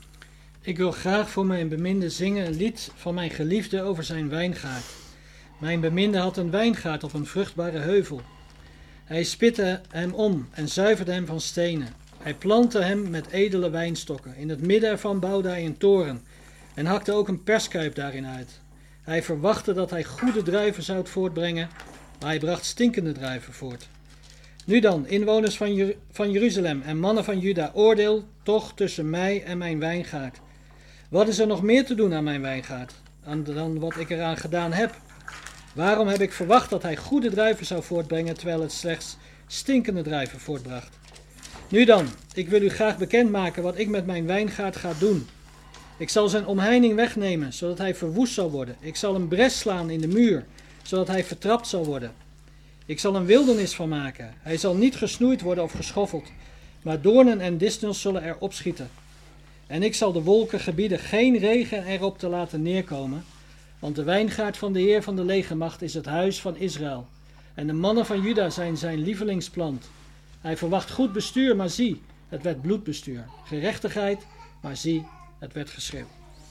Ik wil graag voor mijn beminde zingen een lied van mijn geliefde over zijn wijngaard. Mijn beminde had een wijngaard op een vruchtbare heuvel. Hij spitte hem om en zuiverde hem van stenen. Hij plantte hem met edele wijnstokken. In het midden ervan bouwde hij een toren en hakte ook een perskuip daarin uit. Hij verwachtte dat hij goede druiven zou voortbrengen, maar hij bracht stinkende druiven voort. Nu dan, inwoners van, Jer- van Jeruzalem en mannen van Juda, oordeel toch tussen mij en mijn wijngaard. Wat is er nog meer te doen aan mijn wijngaard, aan, dan wat ik eraan gedaan heb? Waarom heb ik verwacht dat hij goede druiven zou voortbrengen, terwijl het slechts stinkende druiven voortbracht? Nu dan, ik wil u graag bekendmaken wat ik met mijn wijngaard ga doen. Ik zal zijn omheining wegnemen, zodat hij verwoest zal worden. Ik zal een bres slaan in de muur, zodat hij vertrapt zal worden. Ik zal een wildernis van maken. Hij zal niet gesnoeid worden of geschoffeld, maar doornen en distels zullen er opschieten. En ik zal de wolken gebieden geen regen erop te laten neerkomen, want de wijngaard van de Heer van de legermacht is het huis van Israël. En de mannen van Juda zijn zijn lievelingsplant. Hij verwacht goed bestuur, maar zie, het werd bloedbestuur. Gerechtigheid, maar zie, het werd geschreeuw.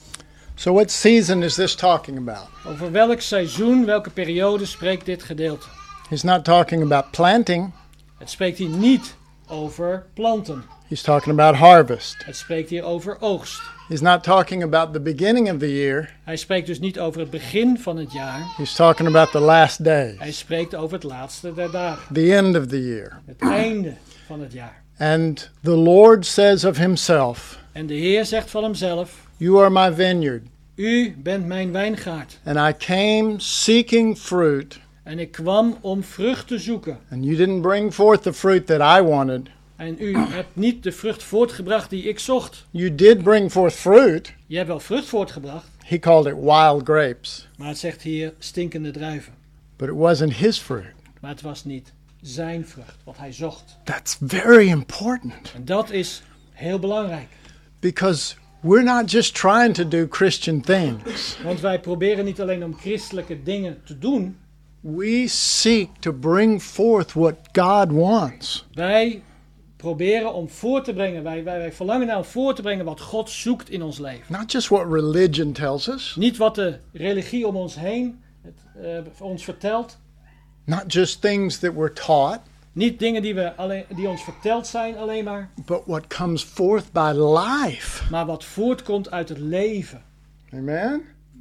So what season is this talking about? Over welk seizoen, welke periode spreekt dit gedeelte? He's not talking about planting. Het spreekt hier niet over planten. He's talking about harvest. Het spreekt hier over oogst. He's not talking about the beginning of the year. Hij spreekt dus niet over het begin van het jaar. He's talking about the last day, Hij spreekt over het laatste der dagen. the end of the year. Het einde van het jaar. And the Lord says of himself, En de Heer zegt van hemzelf: you are my vineyard, U bent mijn wijngaard. and I came seeking fruit, En ik kwam om vrucht te zoeken. and you didn't bring forth the fruit that I wanted. En u hebt niet de vrucht voortgebracht die ik zocht. You did bring forth fruit. Je hebt wel vrucht voortgebracht, He called it wild grapes, maar het zegt hier stinkende druiven. but it wasn't his fruit. Maar het was niet zijn vrucht, wat hij zocht. That's very important, En dat is heel belangrijk. because we're not just trying to do Christian things. Want wij proberen niet alleen om christelijke dingen te doen. We seek to bring forth what God wants. Wij proberen om voor te brengen, wij, wij, wij verlangen naar om voor te brengen wat God zoekt in ons leven. Not just what religion tells us, Niet wat de religie om ons heen het, uh, ons vertelt. not just things that we're taught, Niet dingen die, we alleen, die ons verteld zijn alleen maar. but what comes forth by life. Maar wat voortkomt uit het leven. Amen?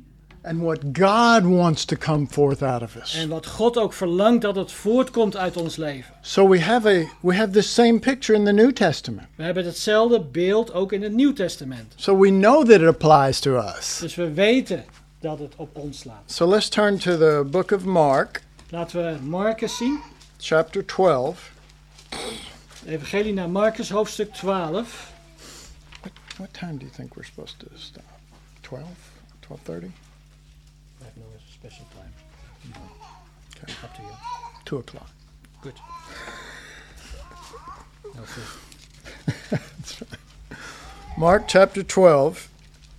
and what God wants to come forth out of us. En wat God ook verlangt dat het voortkomt uit ons leven. So we have a we have this same picture in the New Testament. We hebben hetzelfde beeld ook in het Nieuw Testament. So we know that it applies to us. Dus we weten dat het op ons slaat. So let's turn to the book of Mark, Laten we Marcus zien. chapter twelve. Evangelie naar Marcus, hoofdstuk twaalf. What, what time do you think we're supposed to stop? twelve? twelve thirty? We have no special time. Okay. Up to you. two o'clock. Good. No food. That's fine. Mark chapter twelve.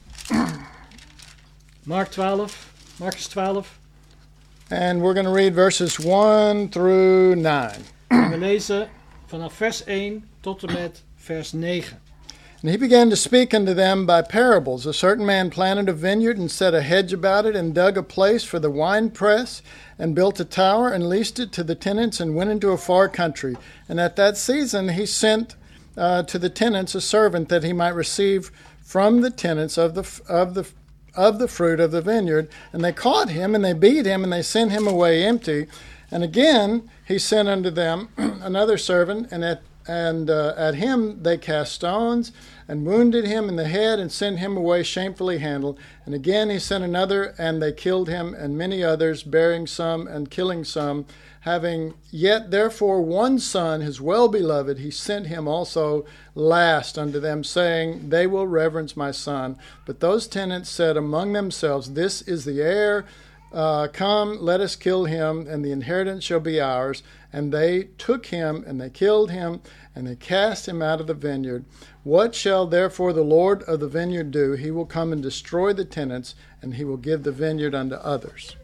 Mark twaalf. Marcus twaalf. And we're going to read verses one through nine. En we lezen vanaf vers één tot en met vers negen. And he began to speak unto them by parables. A certain man planted a vineyard and set a hedge about it and dug a place for the winepress and built a tower and leased it to the tenants and went into a far country. And at that season he sent uh, to the tenants a servant that he might receive from the tenants of the of the of the fruit of the vineyard. And they caught him and they beat him and they sent him away empty. And again he sent unto them another servant, and at and uh, at him they cast stones and wounded him in the head and sent him away shamefully handled. And again he sent another, and they killed him, and many others, bearing some and killing some. Having yet therefore one son, his well-beloved, he sent him also last unto them, saying, They will reverence my son. But those tenants said among themselves, This is the heir. Uh, come, let us kill him, and the inheritance shall be ours. And they took him, and they killed him, and they cast him out of the vineyard. What shall therefore the Lord of the vineyard do? He will come and destroy the tenants, and he will give the vineyard unto others.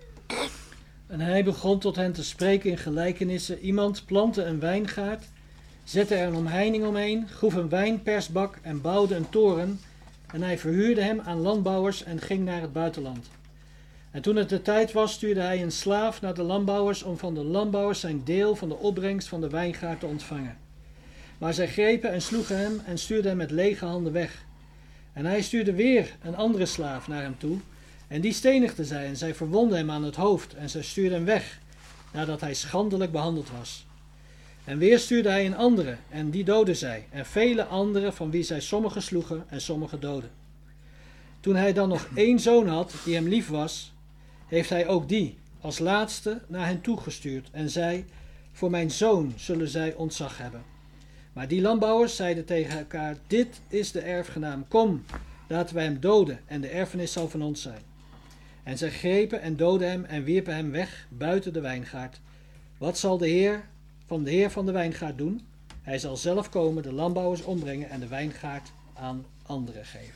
En hij begon tot hen te spreken in gelijkenissen. Iemand plantte een wijngaard, zette er een omheining omheen, groef een wijnpersbak en bouwde een toren. En hij verhuurde hem aan landbouwers en ging naar het buitenland. En toen het de tijd was, stuurde hij een slaaf naar de landbouwers om van de landbouwers zijn deel van de opbrengst van de wijngaard te ontvangen. Maar zij grepen en sloegen hem en stuurden hem met lege handen weg. En hij stuurde weer een andere slaaf naar hem toe, en die stenigde zij en zij verwonden hem aan het hoofd en zij stuurden hem weg, nadat hij schandelijk behandeld was. En weer stuurde hij een andere, en die doodde zij, en vele anderen van wie zij sommigen sloegen en sommigen doodden. Toen hij dan nog één zoon had, die hem lief was, heeft hij ook die als laatste naar hen toegestuurd en zei, voor mijn zoon zullen zij ontzag hebben. Maar die landbouwers zeiden tegen elkaar, dit is de erfgenaam, kom, laten wij hem doden en de erfenis zal van ons zijn. En zij grepen en doodden hem en wierpen hem weg buiten de wijngaard. Wat zal de heer van de heer van de wijngaard doen? Hij zal zelf komen, de landbouwers ombrengen en de wijngaard aan anderen geven.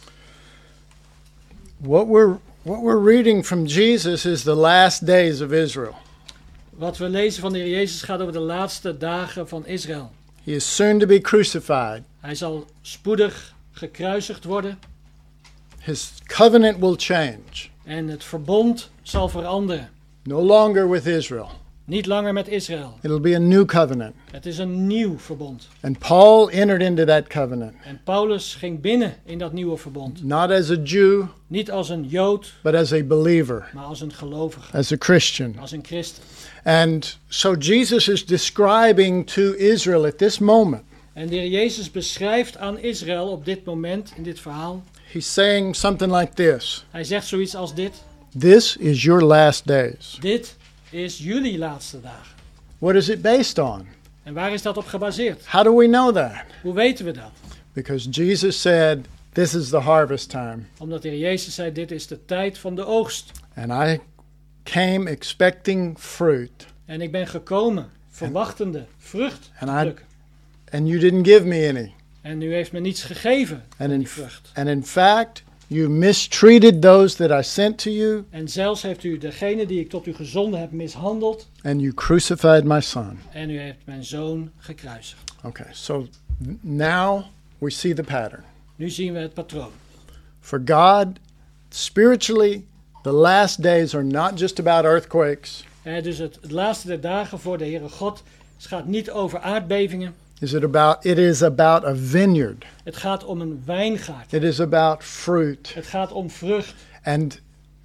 What we're what we're reading from Jesus is the last days of Israel. Wat we lezen van de Heer Jezus gaat over de laatste dagen van Israël. He is soon to be crucified. Hij zal spoedig gekruisigd worden His covenant will change. en het verbond zal veranderen. No longer with Israel. Niet langer met Israël. It'll be a new covenant. Het is een nieuw verbond. And Paul entered into that covenant, En Paulus ging binnen in dat nieuwe verbond. not as a Jew, Niet als een Jood, but as a believer, maar als een gelovige. as a Christian. Als een christen. And so Jesus is describing to Israel at this moment. En de Heer Jezus beschrijft aan Israël op dit moment, in dit verhaal. He's saying something like this. Hij zegt zoiets als dit. This is your last days. Dit is jullie laatste dagen. What is it based on? En waar is dat op gebaseerd? How do we know that? Hoe weten we dat? Because Jesus said, this is the harvest time. Omdat de Heer Jezus zei, dit is de tijd van de oogst. And I came expecting fruit. En ik ben gekomen, verwachtende vrucht. And I and you didn't give me any. En u heeft me niets gegeven van And in, die vrucht. and in fact, you mistreated those that I sent to you, En zelfs heeft u degene die ik tot u gezonden heb mishandeld. and you crucified my son. En u heeft mijn zoon gekruisigd. Okay, so now we see the pattern. Nu zien we het patroon. For God, spiritually, the last days are not just about earthquakes. Eh, dus het, het laatste der dagen voor de Heere God. Het gaat niet over aardbevingen. Is it about it is about a vineyard. Het gaat om een wijngaard. It is about fruit. Het gaat om vrucht. And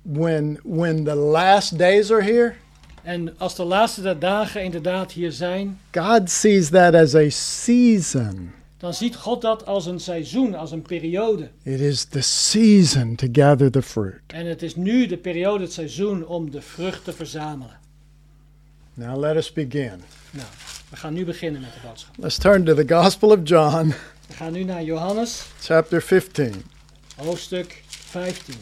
when when the last days are here, En als de laatste dagen inderdaad hier zijn, God sees that as a season. dan ziet God dat als een seizoen, als een periode. It is the season to gather the fruit. En het is nu de periode, het seizoen, om de vrucht te verzamelen. Now let us begin. Nou, we gaan nu beginnen met de boodschap. Let's turn to the Gospel of John, We gaan nu naar Johannes, chapter fifteen. hoofdstuk vijftien.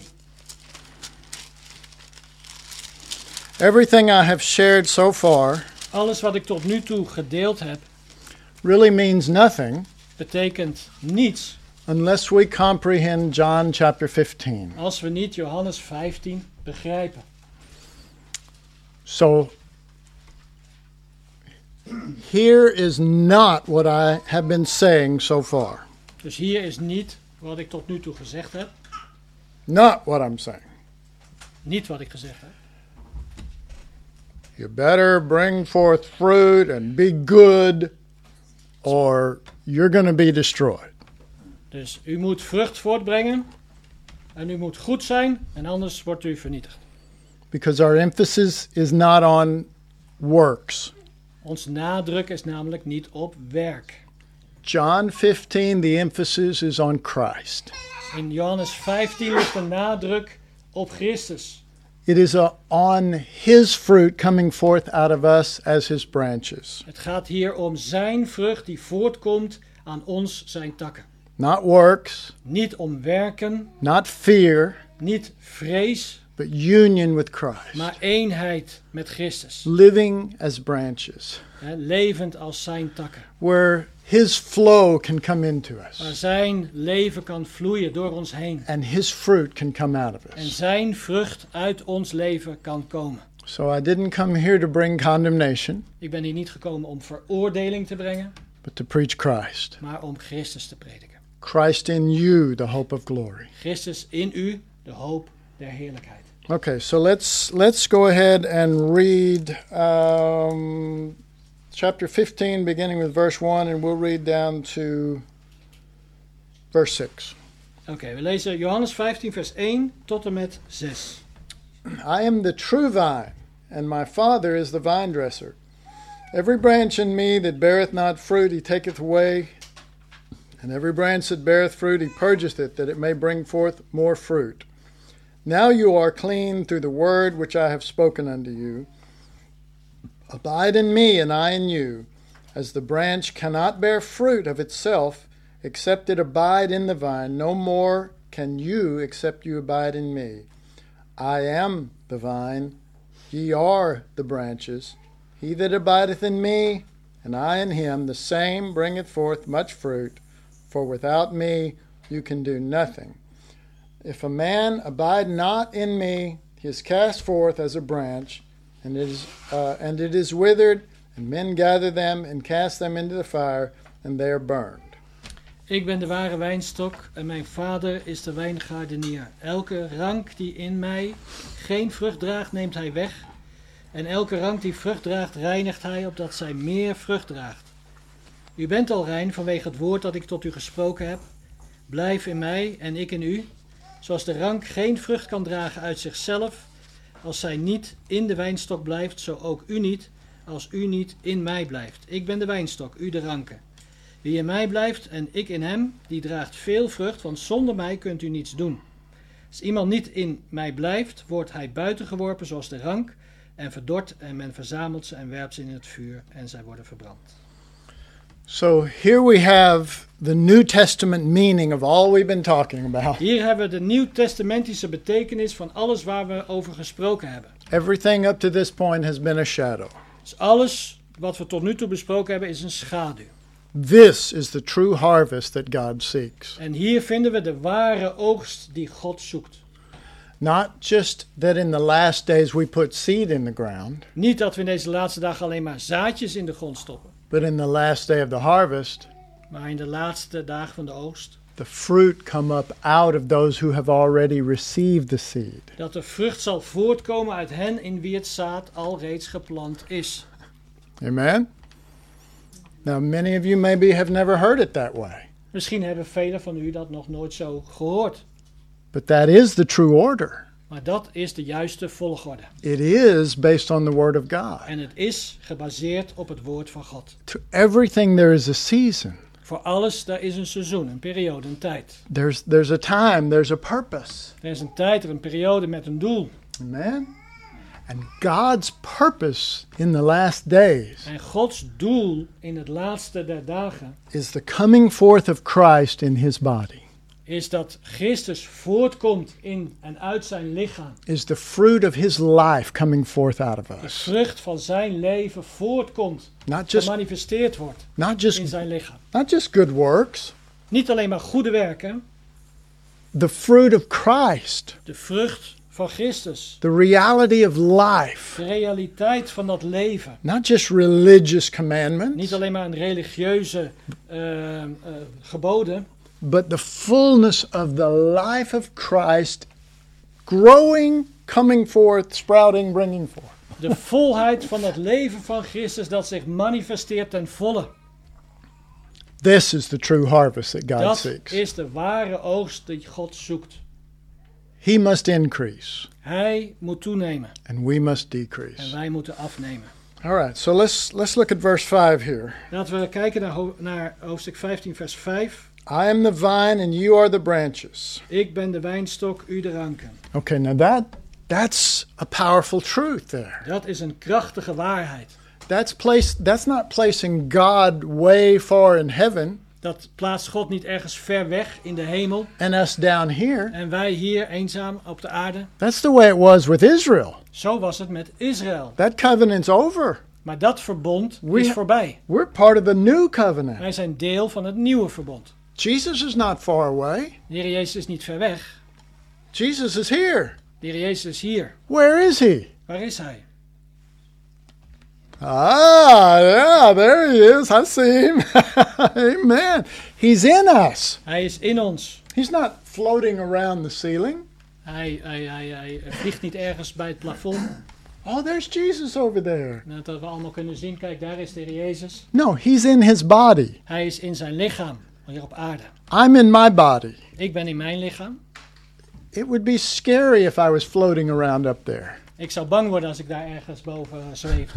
Everything I have shared so far Alles wat ik tot nu toe gedeeld heb, really means nothing betekent niets unless we comprehend John chapter fifteen. als we niet Johannes vijftien begrijpen. So here is not what I have been saying so far. Dus hier is niet wat ik tot nu toe gezegd heb. Not what I'm saying. Niet wat ik gezegd heb. You better bring forth fruit and be good, or you're going to be destroyed. Dus u moet vrucht voortbrengen en u moet goed zijn en anders wordt u vernietigd. Because our emphasis is not on works. Ons nadruk is namelijk niet op werk. John fifteen, the emphasis is on Christ. In Johannes vijftien ligt de nadruk op Christus. It is uh, on his fruit coming forth out of us as his branches. Het gaat hier om zijn vrucht die voortkomt aan ons, zijn takken. Not works, Niet om werken, not fear, niet vrees, but union with Christ. maar eenheid met Christus. Living as branches, Hè, levend als zijn takken. where his flow can come into Waar us zijn leven kan vloeien door ons heen. and his fruit can come out of En us. zijn vrucht uit ons leven kan komen. So I didn't come here to bring condemnation, Ik ben hier niet gekomen om veroordeling te brengen, but to preach Christ. maar om Christus te prediken. Christ in you, the hope of glory. Christus in u, de hoop der heerlijkheid. Okay, so let's let's go ahead and read um, chapter fifteen, beginning with verse one, and we'll read down to verse six. Oké, okay, we lezen Johannes vijftien vers één tot en met zes. I am the true vine, and my Father is the vine dresser. Every branch in me that beareth not fruit, he taketh away, and every branch that beareth fruit, he purgeth it, that it may bring forth more fruit. Now you are clean through the word which I have spoken unto you. Abide in me, and I in you. As the branch cannot bear fruit of itself, except it abide in the vine, no more can you except you abide in me. I am the vine, ye are the branches. He that abideth in me, and I in him, the same bringeth forth much fruit, for without me you can do nothing. If a man abide not in me, he is cast forth as a branch, and it is uh, and it is withered, and men gather them and cast them into the fire, and they are burned. Ik ben de ware wijnstok en mijn vader is de wijngaardenier. Elke rank die in mij geen vrucht draagt, neemt hij weg. En elke rank die vrucht draagt, reinigt hij, opdat zij meer vrucht draagt. U bent al rein vanwege het woord dat ik tot u gesproken heb. Blijf in mij en ik in u. Zoals de rank geen vrucht kan dragen uit zichzelf, als zij niet in de wijnstok blijft, zo ook u niet, als u niet in mij blijft. Ik ben de wijnstok, u de ranken. Wie in mij blijft en ik in hem, die draagt veel vrucht, want zonder mij kunt u niets doen. Als iemand niet in mij blijft, wordt hij buitengeworpen zoals de rank en verdord en men verzamelt ze en werpt ze in het vuur en zij worden verbrand. So here we have the New Testament meaning of all we've been talking about. Hier hebben we de nieuwtestamentische betekenis van alles waar we over gesproken hebben. Everything up to this point has been a shadow. Dus alles wat we tot nu toe besproken hebben is een schaduw. This is the true harvest that God seeks. En hier vinden we de ware oogst die God zoekt. Not just that in the last days we put seed in the ground, Niet dat we in deze laatste dagen alleen maar zaadjes in de grond stoppen, but in the last day of the harvest, maar in de laatste dagen van de oogst, the fruit come up out of those who have already received the seed. dat de vrucht zal voortkomen uit hen in wie het zaad al reeds geplant is. Amen? Now, many of you maybe have never heard it that way, Misschien hebben velen van u dat nog nooit zo gehoord. but that is the true order. Maar dat is de juiste volgorde. It is based on the Word of God. En het is gebaseerd op het woord van God. To everything there is a season. Voor alles, daar is een seizoen, een periode, een tijd. There's there's a time, there's a purpose. Er is een tijd, er een periode met een doel. Amen. And God's purpose in the last days En Gods doel in het laatste der dagen is the coming forth of Christ in his body. is dat Christus voortkomt in en uit zijn lichaam. Is the fruit of his life coming forth out of De us. vrucht van zijn leven voortkomt, Not just gemanifesteerd wordt not in just zijn lichaam. not just good works, Niet alleen maar goede werken, the fruit of Christ, de vrucht van Christus. the reality of life. De realiteit van dat leven. Not just religious Niet commandments, alleen maar een religieuze uh, uh, geboden, but the fullness of the life of Christ growing, coming forth, sprouting, bringing forth. de volheid van het leven van Christus dat zich manifesteert ten volle. This is the true harvest that God Dat seeks. is de ware oogst die God zoekt. He must increase Hij moet toenemen and we must en decrease. wij moeten afnemen. All right, so let's let's look at verse five here. Laten we kijken naar, ho- naar hoofdstuk vijftien vers vijf. I am the vine and you are the branches. Ik ben de wijnstok, u de ranken. Okay, now that that's a powerful truth there. Dat is een krachtige waarheid. That's place that's not placing God way far in heaven Dat plaatst God niet ergens ver weg in de hemel and us down here. en wij hier eenzaam op de aarde. That's the way it was with Israel. Zo was het met Israël. That covenant's over. Maar dat verbond We- is voorbij. We're part of the new covenant. Wij zijn deel van het nieuwe verbond. Jesus is not far away. De Heer Jezus is niet ver weg. Jesus is here. De Heer Jezus is hier. Where is he? Waar is hij? Ah, yeah, there he is. I see him. Amen. He's in us. Hij is in ons. He's not floating around the ceiling. Hij, hij, hij, hij vliegt niet ergens bij het plafond. Oh, there's Jesus over there. Net dat we allemaal kunnen zien. Kijk, daar is de Heer Jezus. No, he's in his body. Hij is in zijn lichaam. Hier op aarde. I'm in my body. Ik ben in mijn lichaam. It would be scary if I was floating around up there. Ik zou bang worden als ik daar ergens boven zweefde.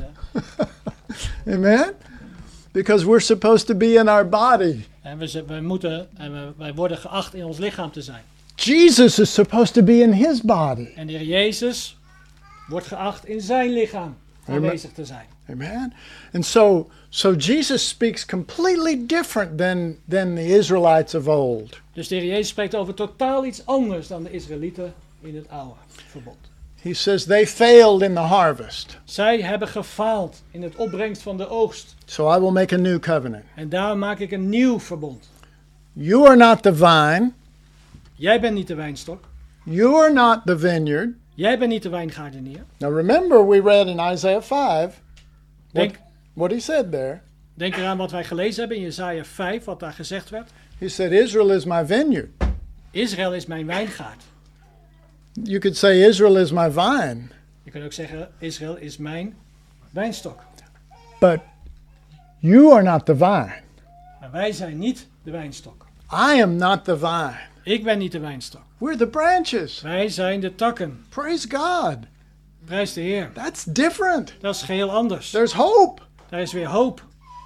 Amen? Because we're supposed to be in our body. En we, z- we moeten, en we, wij worden geacht in ons lichaam te zijn. Jesus is supposed to be in his body. En de Heer Jezus wordt geacht in zijn lichaam aanwezig te zijn. Amen? And so so Jesus speaks completely different than than the Israelites of old. Dus de Heer Jezus spreekt over totaal iets anders dan de Israëlieten in het oude verbond. He says they failed in the harvest. Zij hebben gefaald in het opbrengst van de oogst. So I will make a new covenant. En daar maak ik een nieuw verbond. You are not the vine. Jij bent niet de wijnstok. You are not the vineyard. Jij bent niet de wijngaardenier. Now remember we read in Isaiah five what, Denk, what he said there. denk eraan wat wij gelezen hebben in Jesaja vijf, wat daar gezegd werd. He said Israel is my vineyard. Israël is mijn wijngaard. You could say Israel is my vine. Je kunt ook zeggen, Israël is mijn wijnstok. But you are not the vine. Maar wij zijn niet de wijnstok. I am not the vine. Ik ben niet de wijnstok. We're the branches. Wij zijn de takken. Praise God. Prijs de Heer. That's different. Dat is geheel anders. There's hope Daar is weer hoop.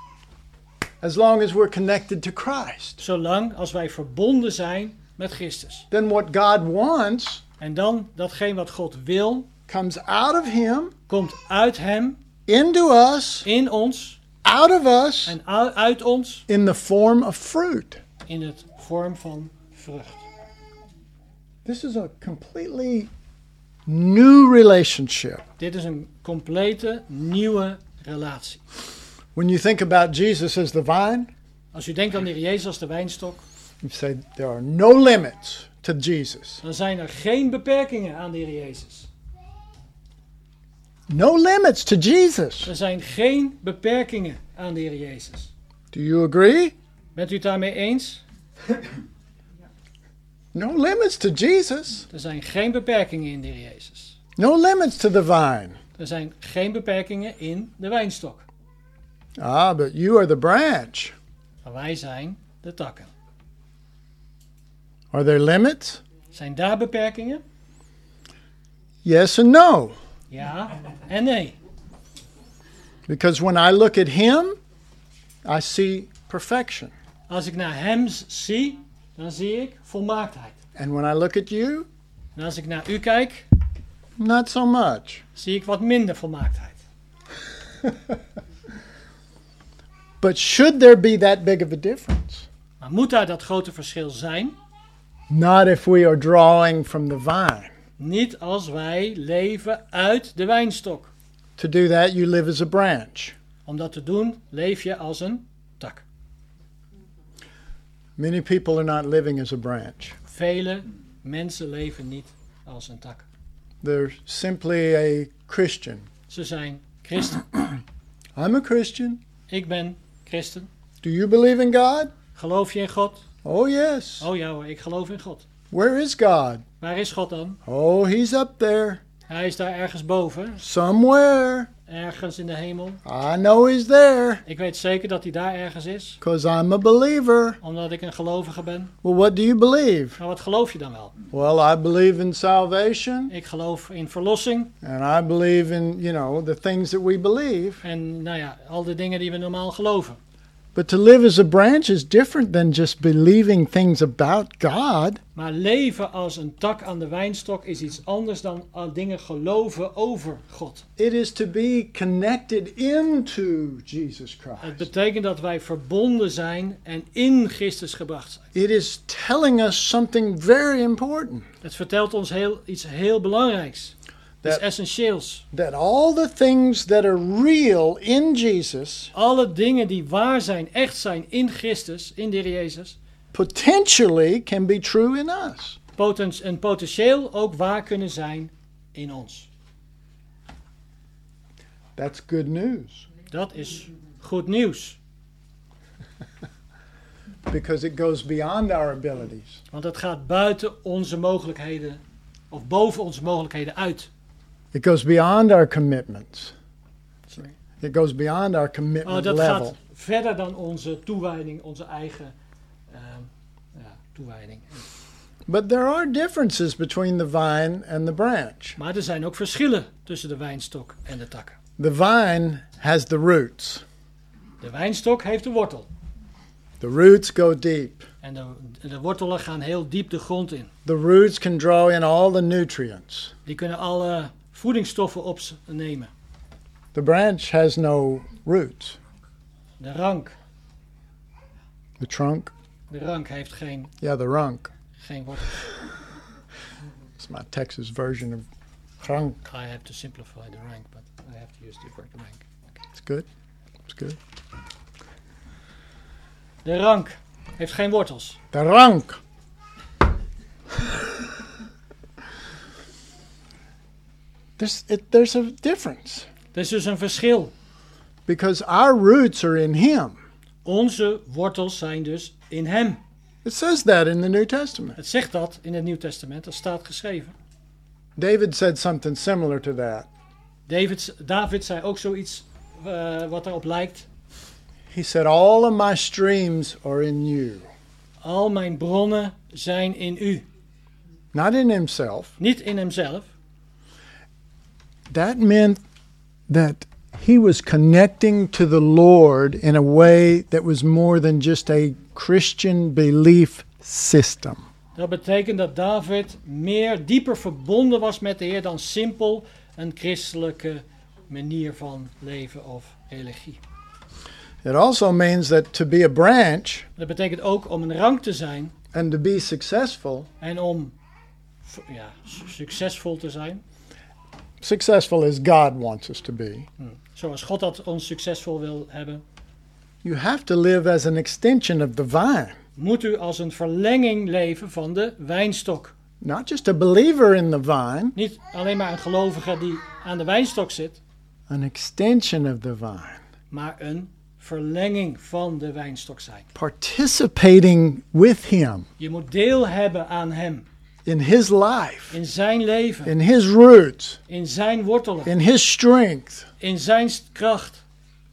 as long as we're connected to Christ. Zolang als wij verbonden zijn met Christus. Then what God wants En dan datgene wat God wil, comes out of him, komt uit hem, into us, in ons out of us, en u- uit ons in the form of fruit. in het vorm van vrucht. This is a completely new relationship. Dit is een complete nieuwe relatie. When you think about Jesus as the vine, Als u denkt aan de Heer Jezus als de wijnstok, you say there are no limits to Jesus. dan zijn er geen beperkingen aan de Heer Jezus. No limits to Jesus. Er zijn geen beperkingen aan de Heer Jezus. Do you agree? Bent u het daarmee eens? No limits to Jesus. Er zijn geen beperkingen in de Heer Jezus. No limits to the vine. Er zijn geen beperkingen in de wijnstok. Ah, but you are the branch. Maar wij zijn de takken. Are there limits? Zijn daar beperkingen? Yes and no. Ja en nee. Because when I look at him, I see perfection. Als ik naar hem z- zie, dan zie ik volmaaktheid. And when I look at you, En als ik naar u kijk, not so much. zie ik wat minder volmaaktheid. But should there be that big of a difference? Maar moet daar dat grote verschil zijn? Not if we are drawing from the vine. Niet als wij leven uit de wijnstok. To do that, you live as a branch. Om dat te doen, leef je als een tak. Many people are not living as a branch. Vele mensen leven niet als een tak. They're simply a Christian. Ze zijn christen. I'm a Christian. Ik ben christen. Do you believe in God? Geloof je in God? Oh, yes. Oh ja hoor, ik geloof in God. Where is God? Waar is God dan? Oh, he's up there. Hij is daar ergens boven. Somewhere. Ergens in de hemel. I know he's there. Ik weet zeker dat hij daar ergens is. Because I'm a believer. Omdat ik een gelovige ben. Well, what do you believe? Maar wat geloof je dan wel? Well, I believe in salvation. Ik geloof in verlossing. And I believe in, you know, the things that we believe. En nou ja, al de dingen die we normaal geloven. But to live as a branch is different than just believing things about God. Maar leven als een tak aan de wijnstok is iets anders dan al dingen geloven over God. It is to be connected into Jesus Het Christ. betekent dat wij verbonden zijn en in Christus gebracht zijn. It is telling us something very important. Het vertelt ons heel, iets heel belangrijks. Iets Dat- essentieels. That all the things that are real in Jesus Alle dingen die waar zijn, echt zijn in Christus, in de Heer Jezus, potentially can be true in us. poten- en potentieel ook waar kunnen zijn in ons. That's good news Dat is goed nieuws. because it goes beyond our abilities. Want het gaat buiten onze mogelijkheden, of boven onze mogelijkheden uit. It goes beyond our commitments. Sorry. It goes beyond our Oh, commitment dat level. gaat verder dan onze toewijding, onze eigen ehm, ja, toewijding. But there are differences between the vine and the branch. Maar er zijn ook verschillen tussen de wijnstok en de takken. The vine has the roots. De wijnstok heeft de wortel. The roots go deep. En de, de wortelen gaan heel diep de grond in. The roots can draw in all the nutrients. Die kunnen alle voedingsstoffen opnemen. The branch has no roots. De rank, The trunk, de rank heeft geen, yeah, the runk. geen wortels. It's my Texas version of trunk. I have to simplify the rank, but I have to use the word rank. It's good. It's good. De rank heeft geen wortels. The runk. There's, it, there's a difference Er is dus een verschil. because our roots are in Him. Onze wortels zijn dus in hem. It says that in the New Testament. Het zegt dat in het Nieuw Testament, dat staat geschreven. David said something similar to that. David, David zei ook zoiets uh, wat erop lijkt. He said, all of my streams are in you. Al mijn bronnen zijn in u. Not in himself. Niet in hemzelf. That meant that he was connecting to the Lord in a way that was more than just a Christian belief system. Dat betekent dat David meer dieper verbonden was met de Heer dan simpel een christelijke manier van leven of religie. It also means that to be a branch Dat betekent ook om een rank te zijn and to be successful, en om ja, succesvol te zijn. successful as God wants us to be, Hm. Zoals God dat ons succesvol wil hebben. you have to live as an extension of the vine. Moet u als een verlenging leven van de wijnstok. Not just a believer in the vine, Niet alleen maar een gelovige die aan de wijnstok zit, an extension of the vine. maar een verlenging van de wijnstok zijn. Participating with him Je moet deel hebben aan hem, in his life, in zijn leven, in his roots, in zijn wortelen, in his strength. in zijn kracht.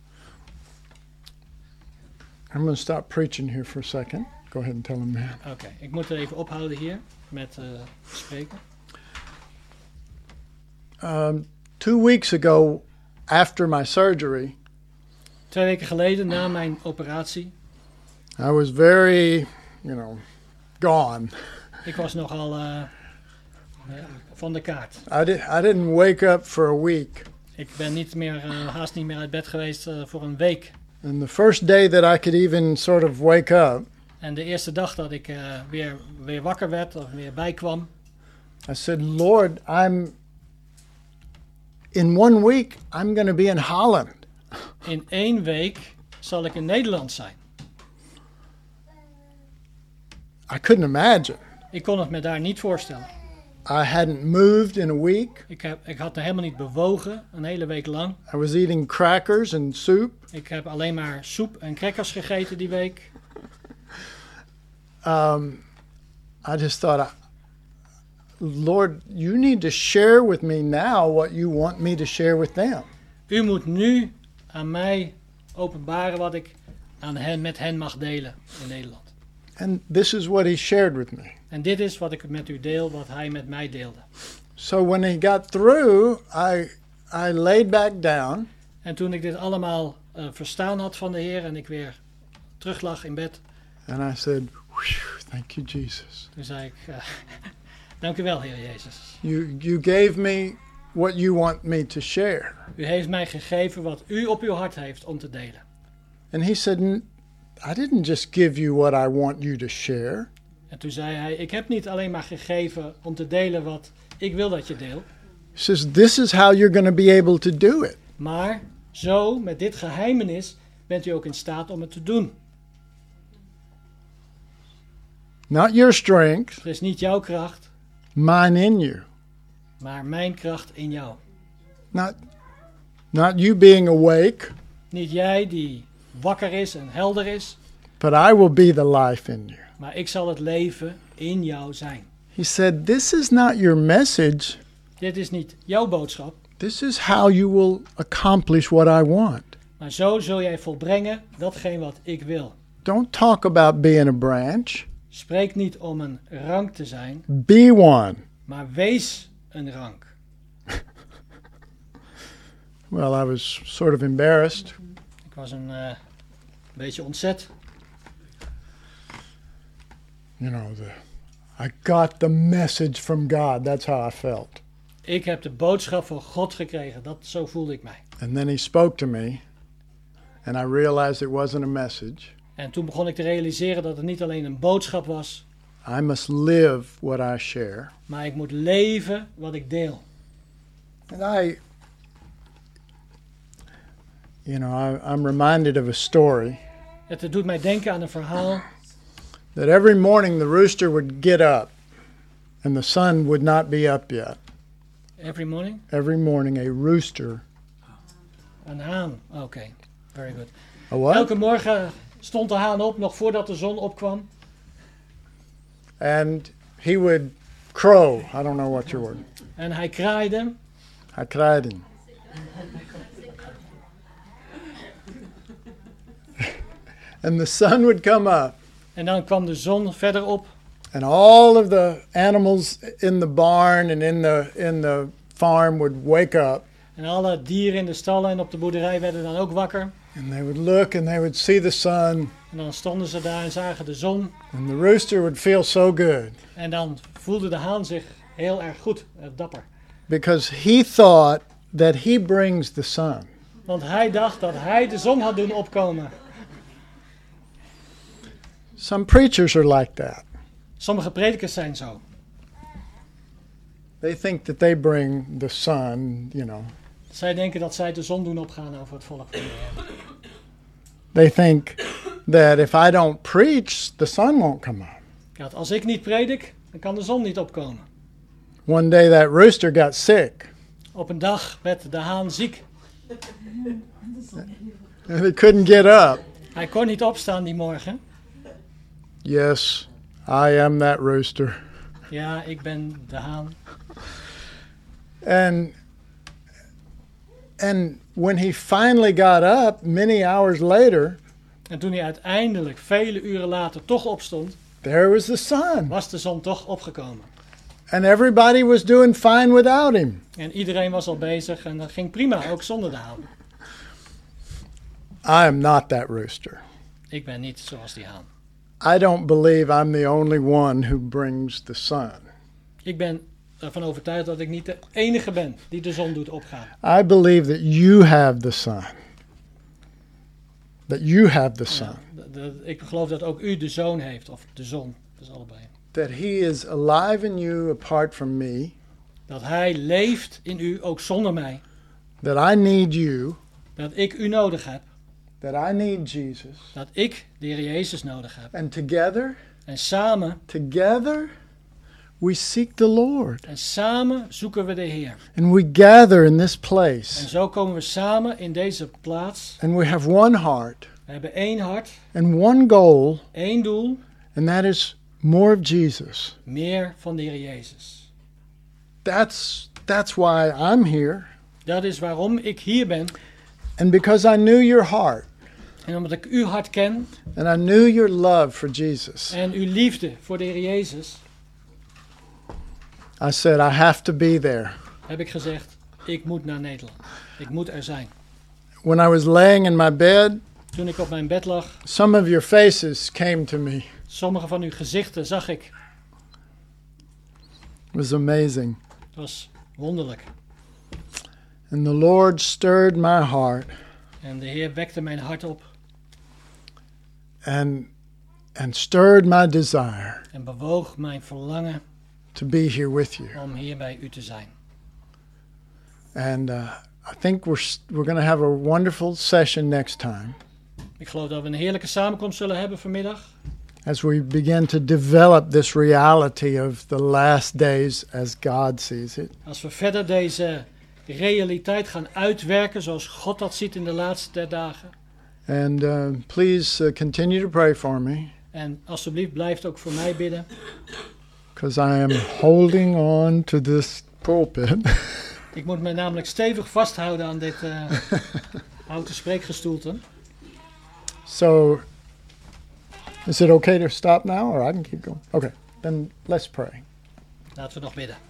I'm going to stop preaching here for a second. Go ahead and tell him that. Oké, ik moet er even ophouden hier met uh, spreken. Um, two weeks ago, after my surgery, Twee weken geleden, na mijn operatie, I was very, you know, gone. ik was nogal uh, ja, van de kaart. I, di- I didn't wake up for a week. Ik ben niet meer, uh, haast niet meer uit bed geweest uh, voor een week. And the first day that I could even sort of wake up, En de eerste dag dat ik uh, weer, weer wakker werd of weer bijkwam, I said, Lord, I'm, in one week, I'm going to be in Holland. in één week zal ik in Nederland zijn. I couldn't imagine. Ik kon het me daar niet voorstellen. I hadn't moved in a week. Ik, heb, ik had er helemaal niet bewogen, een hele week lang. I was eating crackers and soup. Ik heb alleen maar soep en crackers gegeten die week. Um, I just thought, Lord, you need to share with me now what you want me to share with them. U moet nu aan mij openbaren wat ik aan hen, met hen mag delen in Nederland. And this is what he shared with me. En dit is wat ik met u deel, wat hij met mij deelde. So when he got through, I I laid back down En toen ik dit allemaal uh, verstaan had van de Heer en ik weer terug lag in bed, and I said, "Whew, thank you, Jesus. toen zei ik, uh, dank u wel, Heer Jezus. You you gave me what you want me to share." U heeft mij gegeven wat u op uw hart heeft om te delen. And he said, "N- I didn't just give you what I want you to share. En toen zei hij, ik heb niet alleen maar gegeven om te delen wat ik wil dat je deelt, He says, this is how you're going to be able to do it. maar zo, met dit geheimenis, bent u ook in staat om het te doen. Not your strength, Het is niet jouw kracht, mine in you. maar mijn kracht in jou. Not, not you being awake, Niet jij die wakker is en helder is, but I will be the life in you. maar ik zal het leven in jou zijn. He said, this is not your message. Dit is niet jouw boodschap, This is how you will accomplish what I want. maar zo zul jij volbrengen datgene wat ik wil. Don't talk about being a branch. Spreek niet om een rank te zijn, Be one. maar wees een rank. Well, I was sort of embarrassed. Ik was een uh, beetje ontzet. You know, the, I got the message from God. That's how I felt. Ik heb de boodschap van God gekregen, dat, zo voelde ik mij. And then he spoke to me, and I realized it wasn't a message. En toen begon ik te realiseren dat het niet alleen een boodschap was, I must live what I share. maar ik moet leven wat ik deel. And I, you know, I, I'm reminded of a story Het doet mij denken aan een verhaal that every morning the rooster would get up, and the sun would not be up yet. every morning. Every morning, a rooster. Een haan, oké, very good. A what? Elke morgen stond de haan op, nog voordat de zon opkwam. And he would crow. I don't know what your word. En hij kraaide. I cried him. And the sun would come up, En dan kwam de zon verder op. and all of the animals in the barn and in the in the farm would wake up, En alle dieren in de stallen en op de boerderij werden dan ook wakker. and they would look and they would see the sun, En dan stonden ze daar en zagen de zon. and the rooster would feel so good En dan voelde de haan zich heel erg goed, eh, dapper. because he thought that he brings the sun. Want hij dacht dat hij de zon had doen opkomen. Some preachers are like that. Sommige predikers zijn zo. They think that they bring the sun, you know. Zij denken dat zij de zon doen opgaan over het volk van de Heer. They think that if I don't preach, the sun won't come up. Ja, als ik niet predik, dan kan de zon niet opkomen. One day that rooster got sick, Op een dag werd de haan ziek. and he couldn't get up. Hij kon niet opstaan die morgen. Yes, I am that rooster. Ja, ik ben de haan. And and when he finally got up, many hours later, En toen hij uiteindelijk, vele uren later, toch opstond, there was the sun. was de zon toch opgekomen. And everybody was doing fine without him. En iedereen was al bezig en dat ging prima, ook zonder de haan. I am not that rooster. Ik ben niet zoals die haan. I don't believe I'm the only one who brings the sun. Ik ben ervan overtuigd dat ik niet de enige ben die de zon doet opgaan. I believe that you have the sun. That you have the sun. Ja, de- de- ik geloof dat ook u de zoon heeft, of de zon, dus allebei. That he is alive in you apart from me. Dat hij leeft in u, ook zonder mij. That I need you. Dat ik u nodig heb. That I need Jesus. Dat ik de Heer Jezus nodig heb. And together, En samen, together, we seek the Lord. en samen zoeken we de Heer. And we gather in this En place. zo komen we samen in deze plaats. And we have one heart We hebben één hart, and one goal. één doel, And that is more of Jesus. meer van de Heer Jezus. That's, that's why I'm here. Dat is waarom ik hier ben. And because I knew your heart. En omdat ik uw hart ken And I knew your love for Jesus. en uw liefde voor de Heer Jezus, I said, I have to be there. heb ik gezegd, ik moet naar Nederland. Ik moet er zijn. When I was laying in my bed, Toen ik op mijn bed lag, some of your faces came to me. sommige van uw gezichten zag ik. It was amazing. Het was wonderlijk. And the Lord stirred my heart En de Heer wekte mijn hart op and, and stirred my desire en bewoog mijn verlangen to be here with you. om hier bij u te zijn. And uh, I think we're, s- we're going to have a wonderful session next time Ik geloof dat we een heerlijke samenkomst zullen hebben vanmiddag. as we begin to develop this reality of the last days as God sees it. Als we verder deze realiteit gaan uitwerken zoals God dat ziet in de laatste der dagen. And uh, please uh, continue to pray for me En alsjeblieft blijft ook voor mij bidden. because I am holding on to this pulpit. Ik moet me namelijk stevig vasthouden aan dit uh, houten spreekgestoelte. So, is it okay to stop now or I can keep going? Okay, then let's pray. Laten we nog bidden.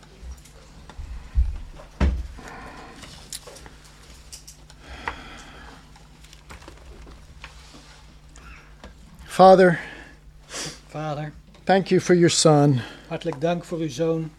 Father, Vader, thank you for your son. hartelijk dank voor uw zoon.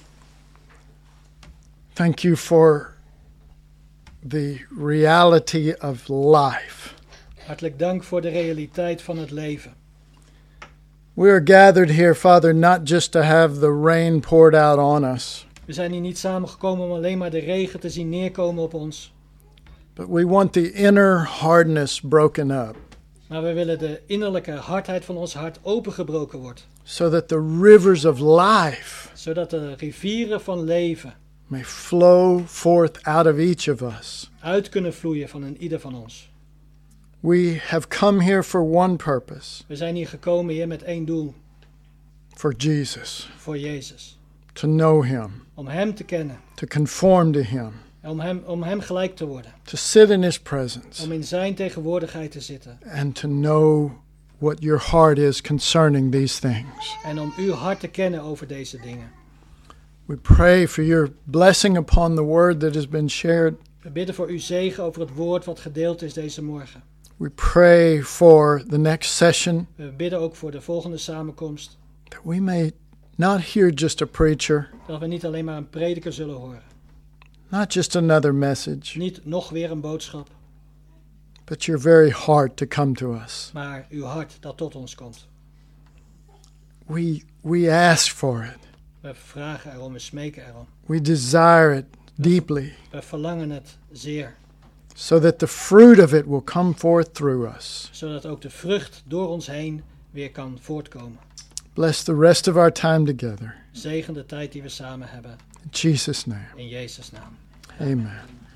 Thank you for the reality of life. Hartelijk dank voor de realiteit van het leven. We are gathered here, Father, not just to have the rain poured out on us, We zijn hier niet samengekomen om alleen maar de regen te zien neerkomen op ons. but we want the inner hardness broken up Maar we willen de innerlijke hardheid van ons hart opengebroken wordt. so that the rivers of life Zodat de rivieren van leven may flow forth out of each of us. uit kunnen vloeien van een ieder van ons. We have come here for one purpose, We zijn hier gekomen hier met één doel. for Jesus, Voor Jezus. to know him, Om hem te kennen. to conform to him, En om hem, om hem gelijk te worden. to sit in his presence, Om in zijn tegenwoordigheid te zitten. and to know what your heart is concerning these things. En om uw hart te kennen over deze dingen. We pray for your blessing upon the word that has been shared. We bidden voor uw zegen over het woord wat gedeeld is deze morgen. We pray for the next session, We bidden ook voor de volgende samenkomst. that we may not hear just a preacher, Dat we niet alleen maar een prediker zullen horen. not just another message, Niet nog weer een boodschap. but your very heart to come to us. Maar uw hart dat tot ons komt. We, we ask for it. We vragen erom, we smeken erom. We desire it deeply, We verlangen het zeer. so that the fruit of it will come forth through us. Zodat ook de vrucht door ons heen weer kan voortkomen. Bless the rest of our time together. Zegen de tijd die we samen hebben. In Jesus' name, In Jezus' naam. amen.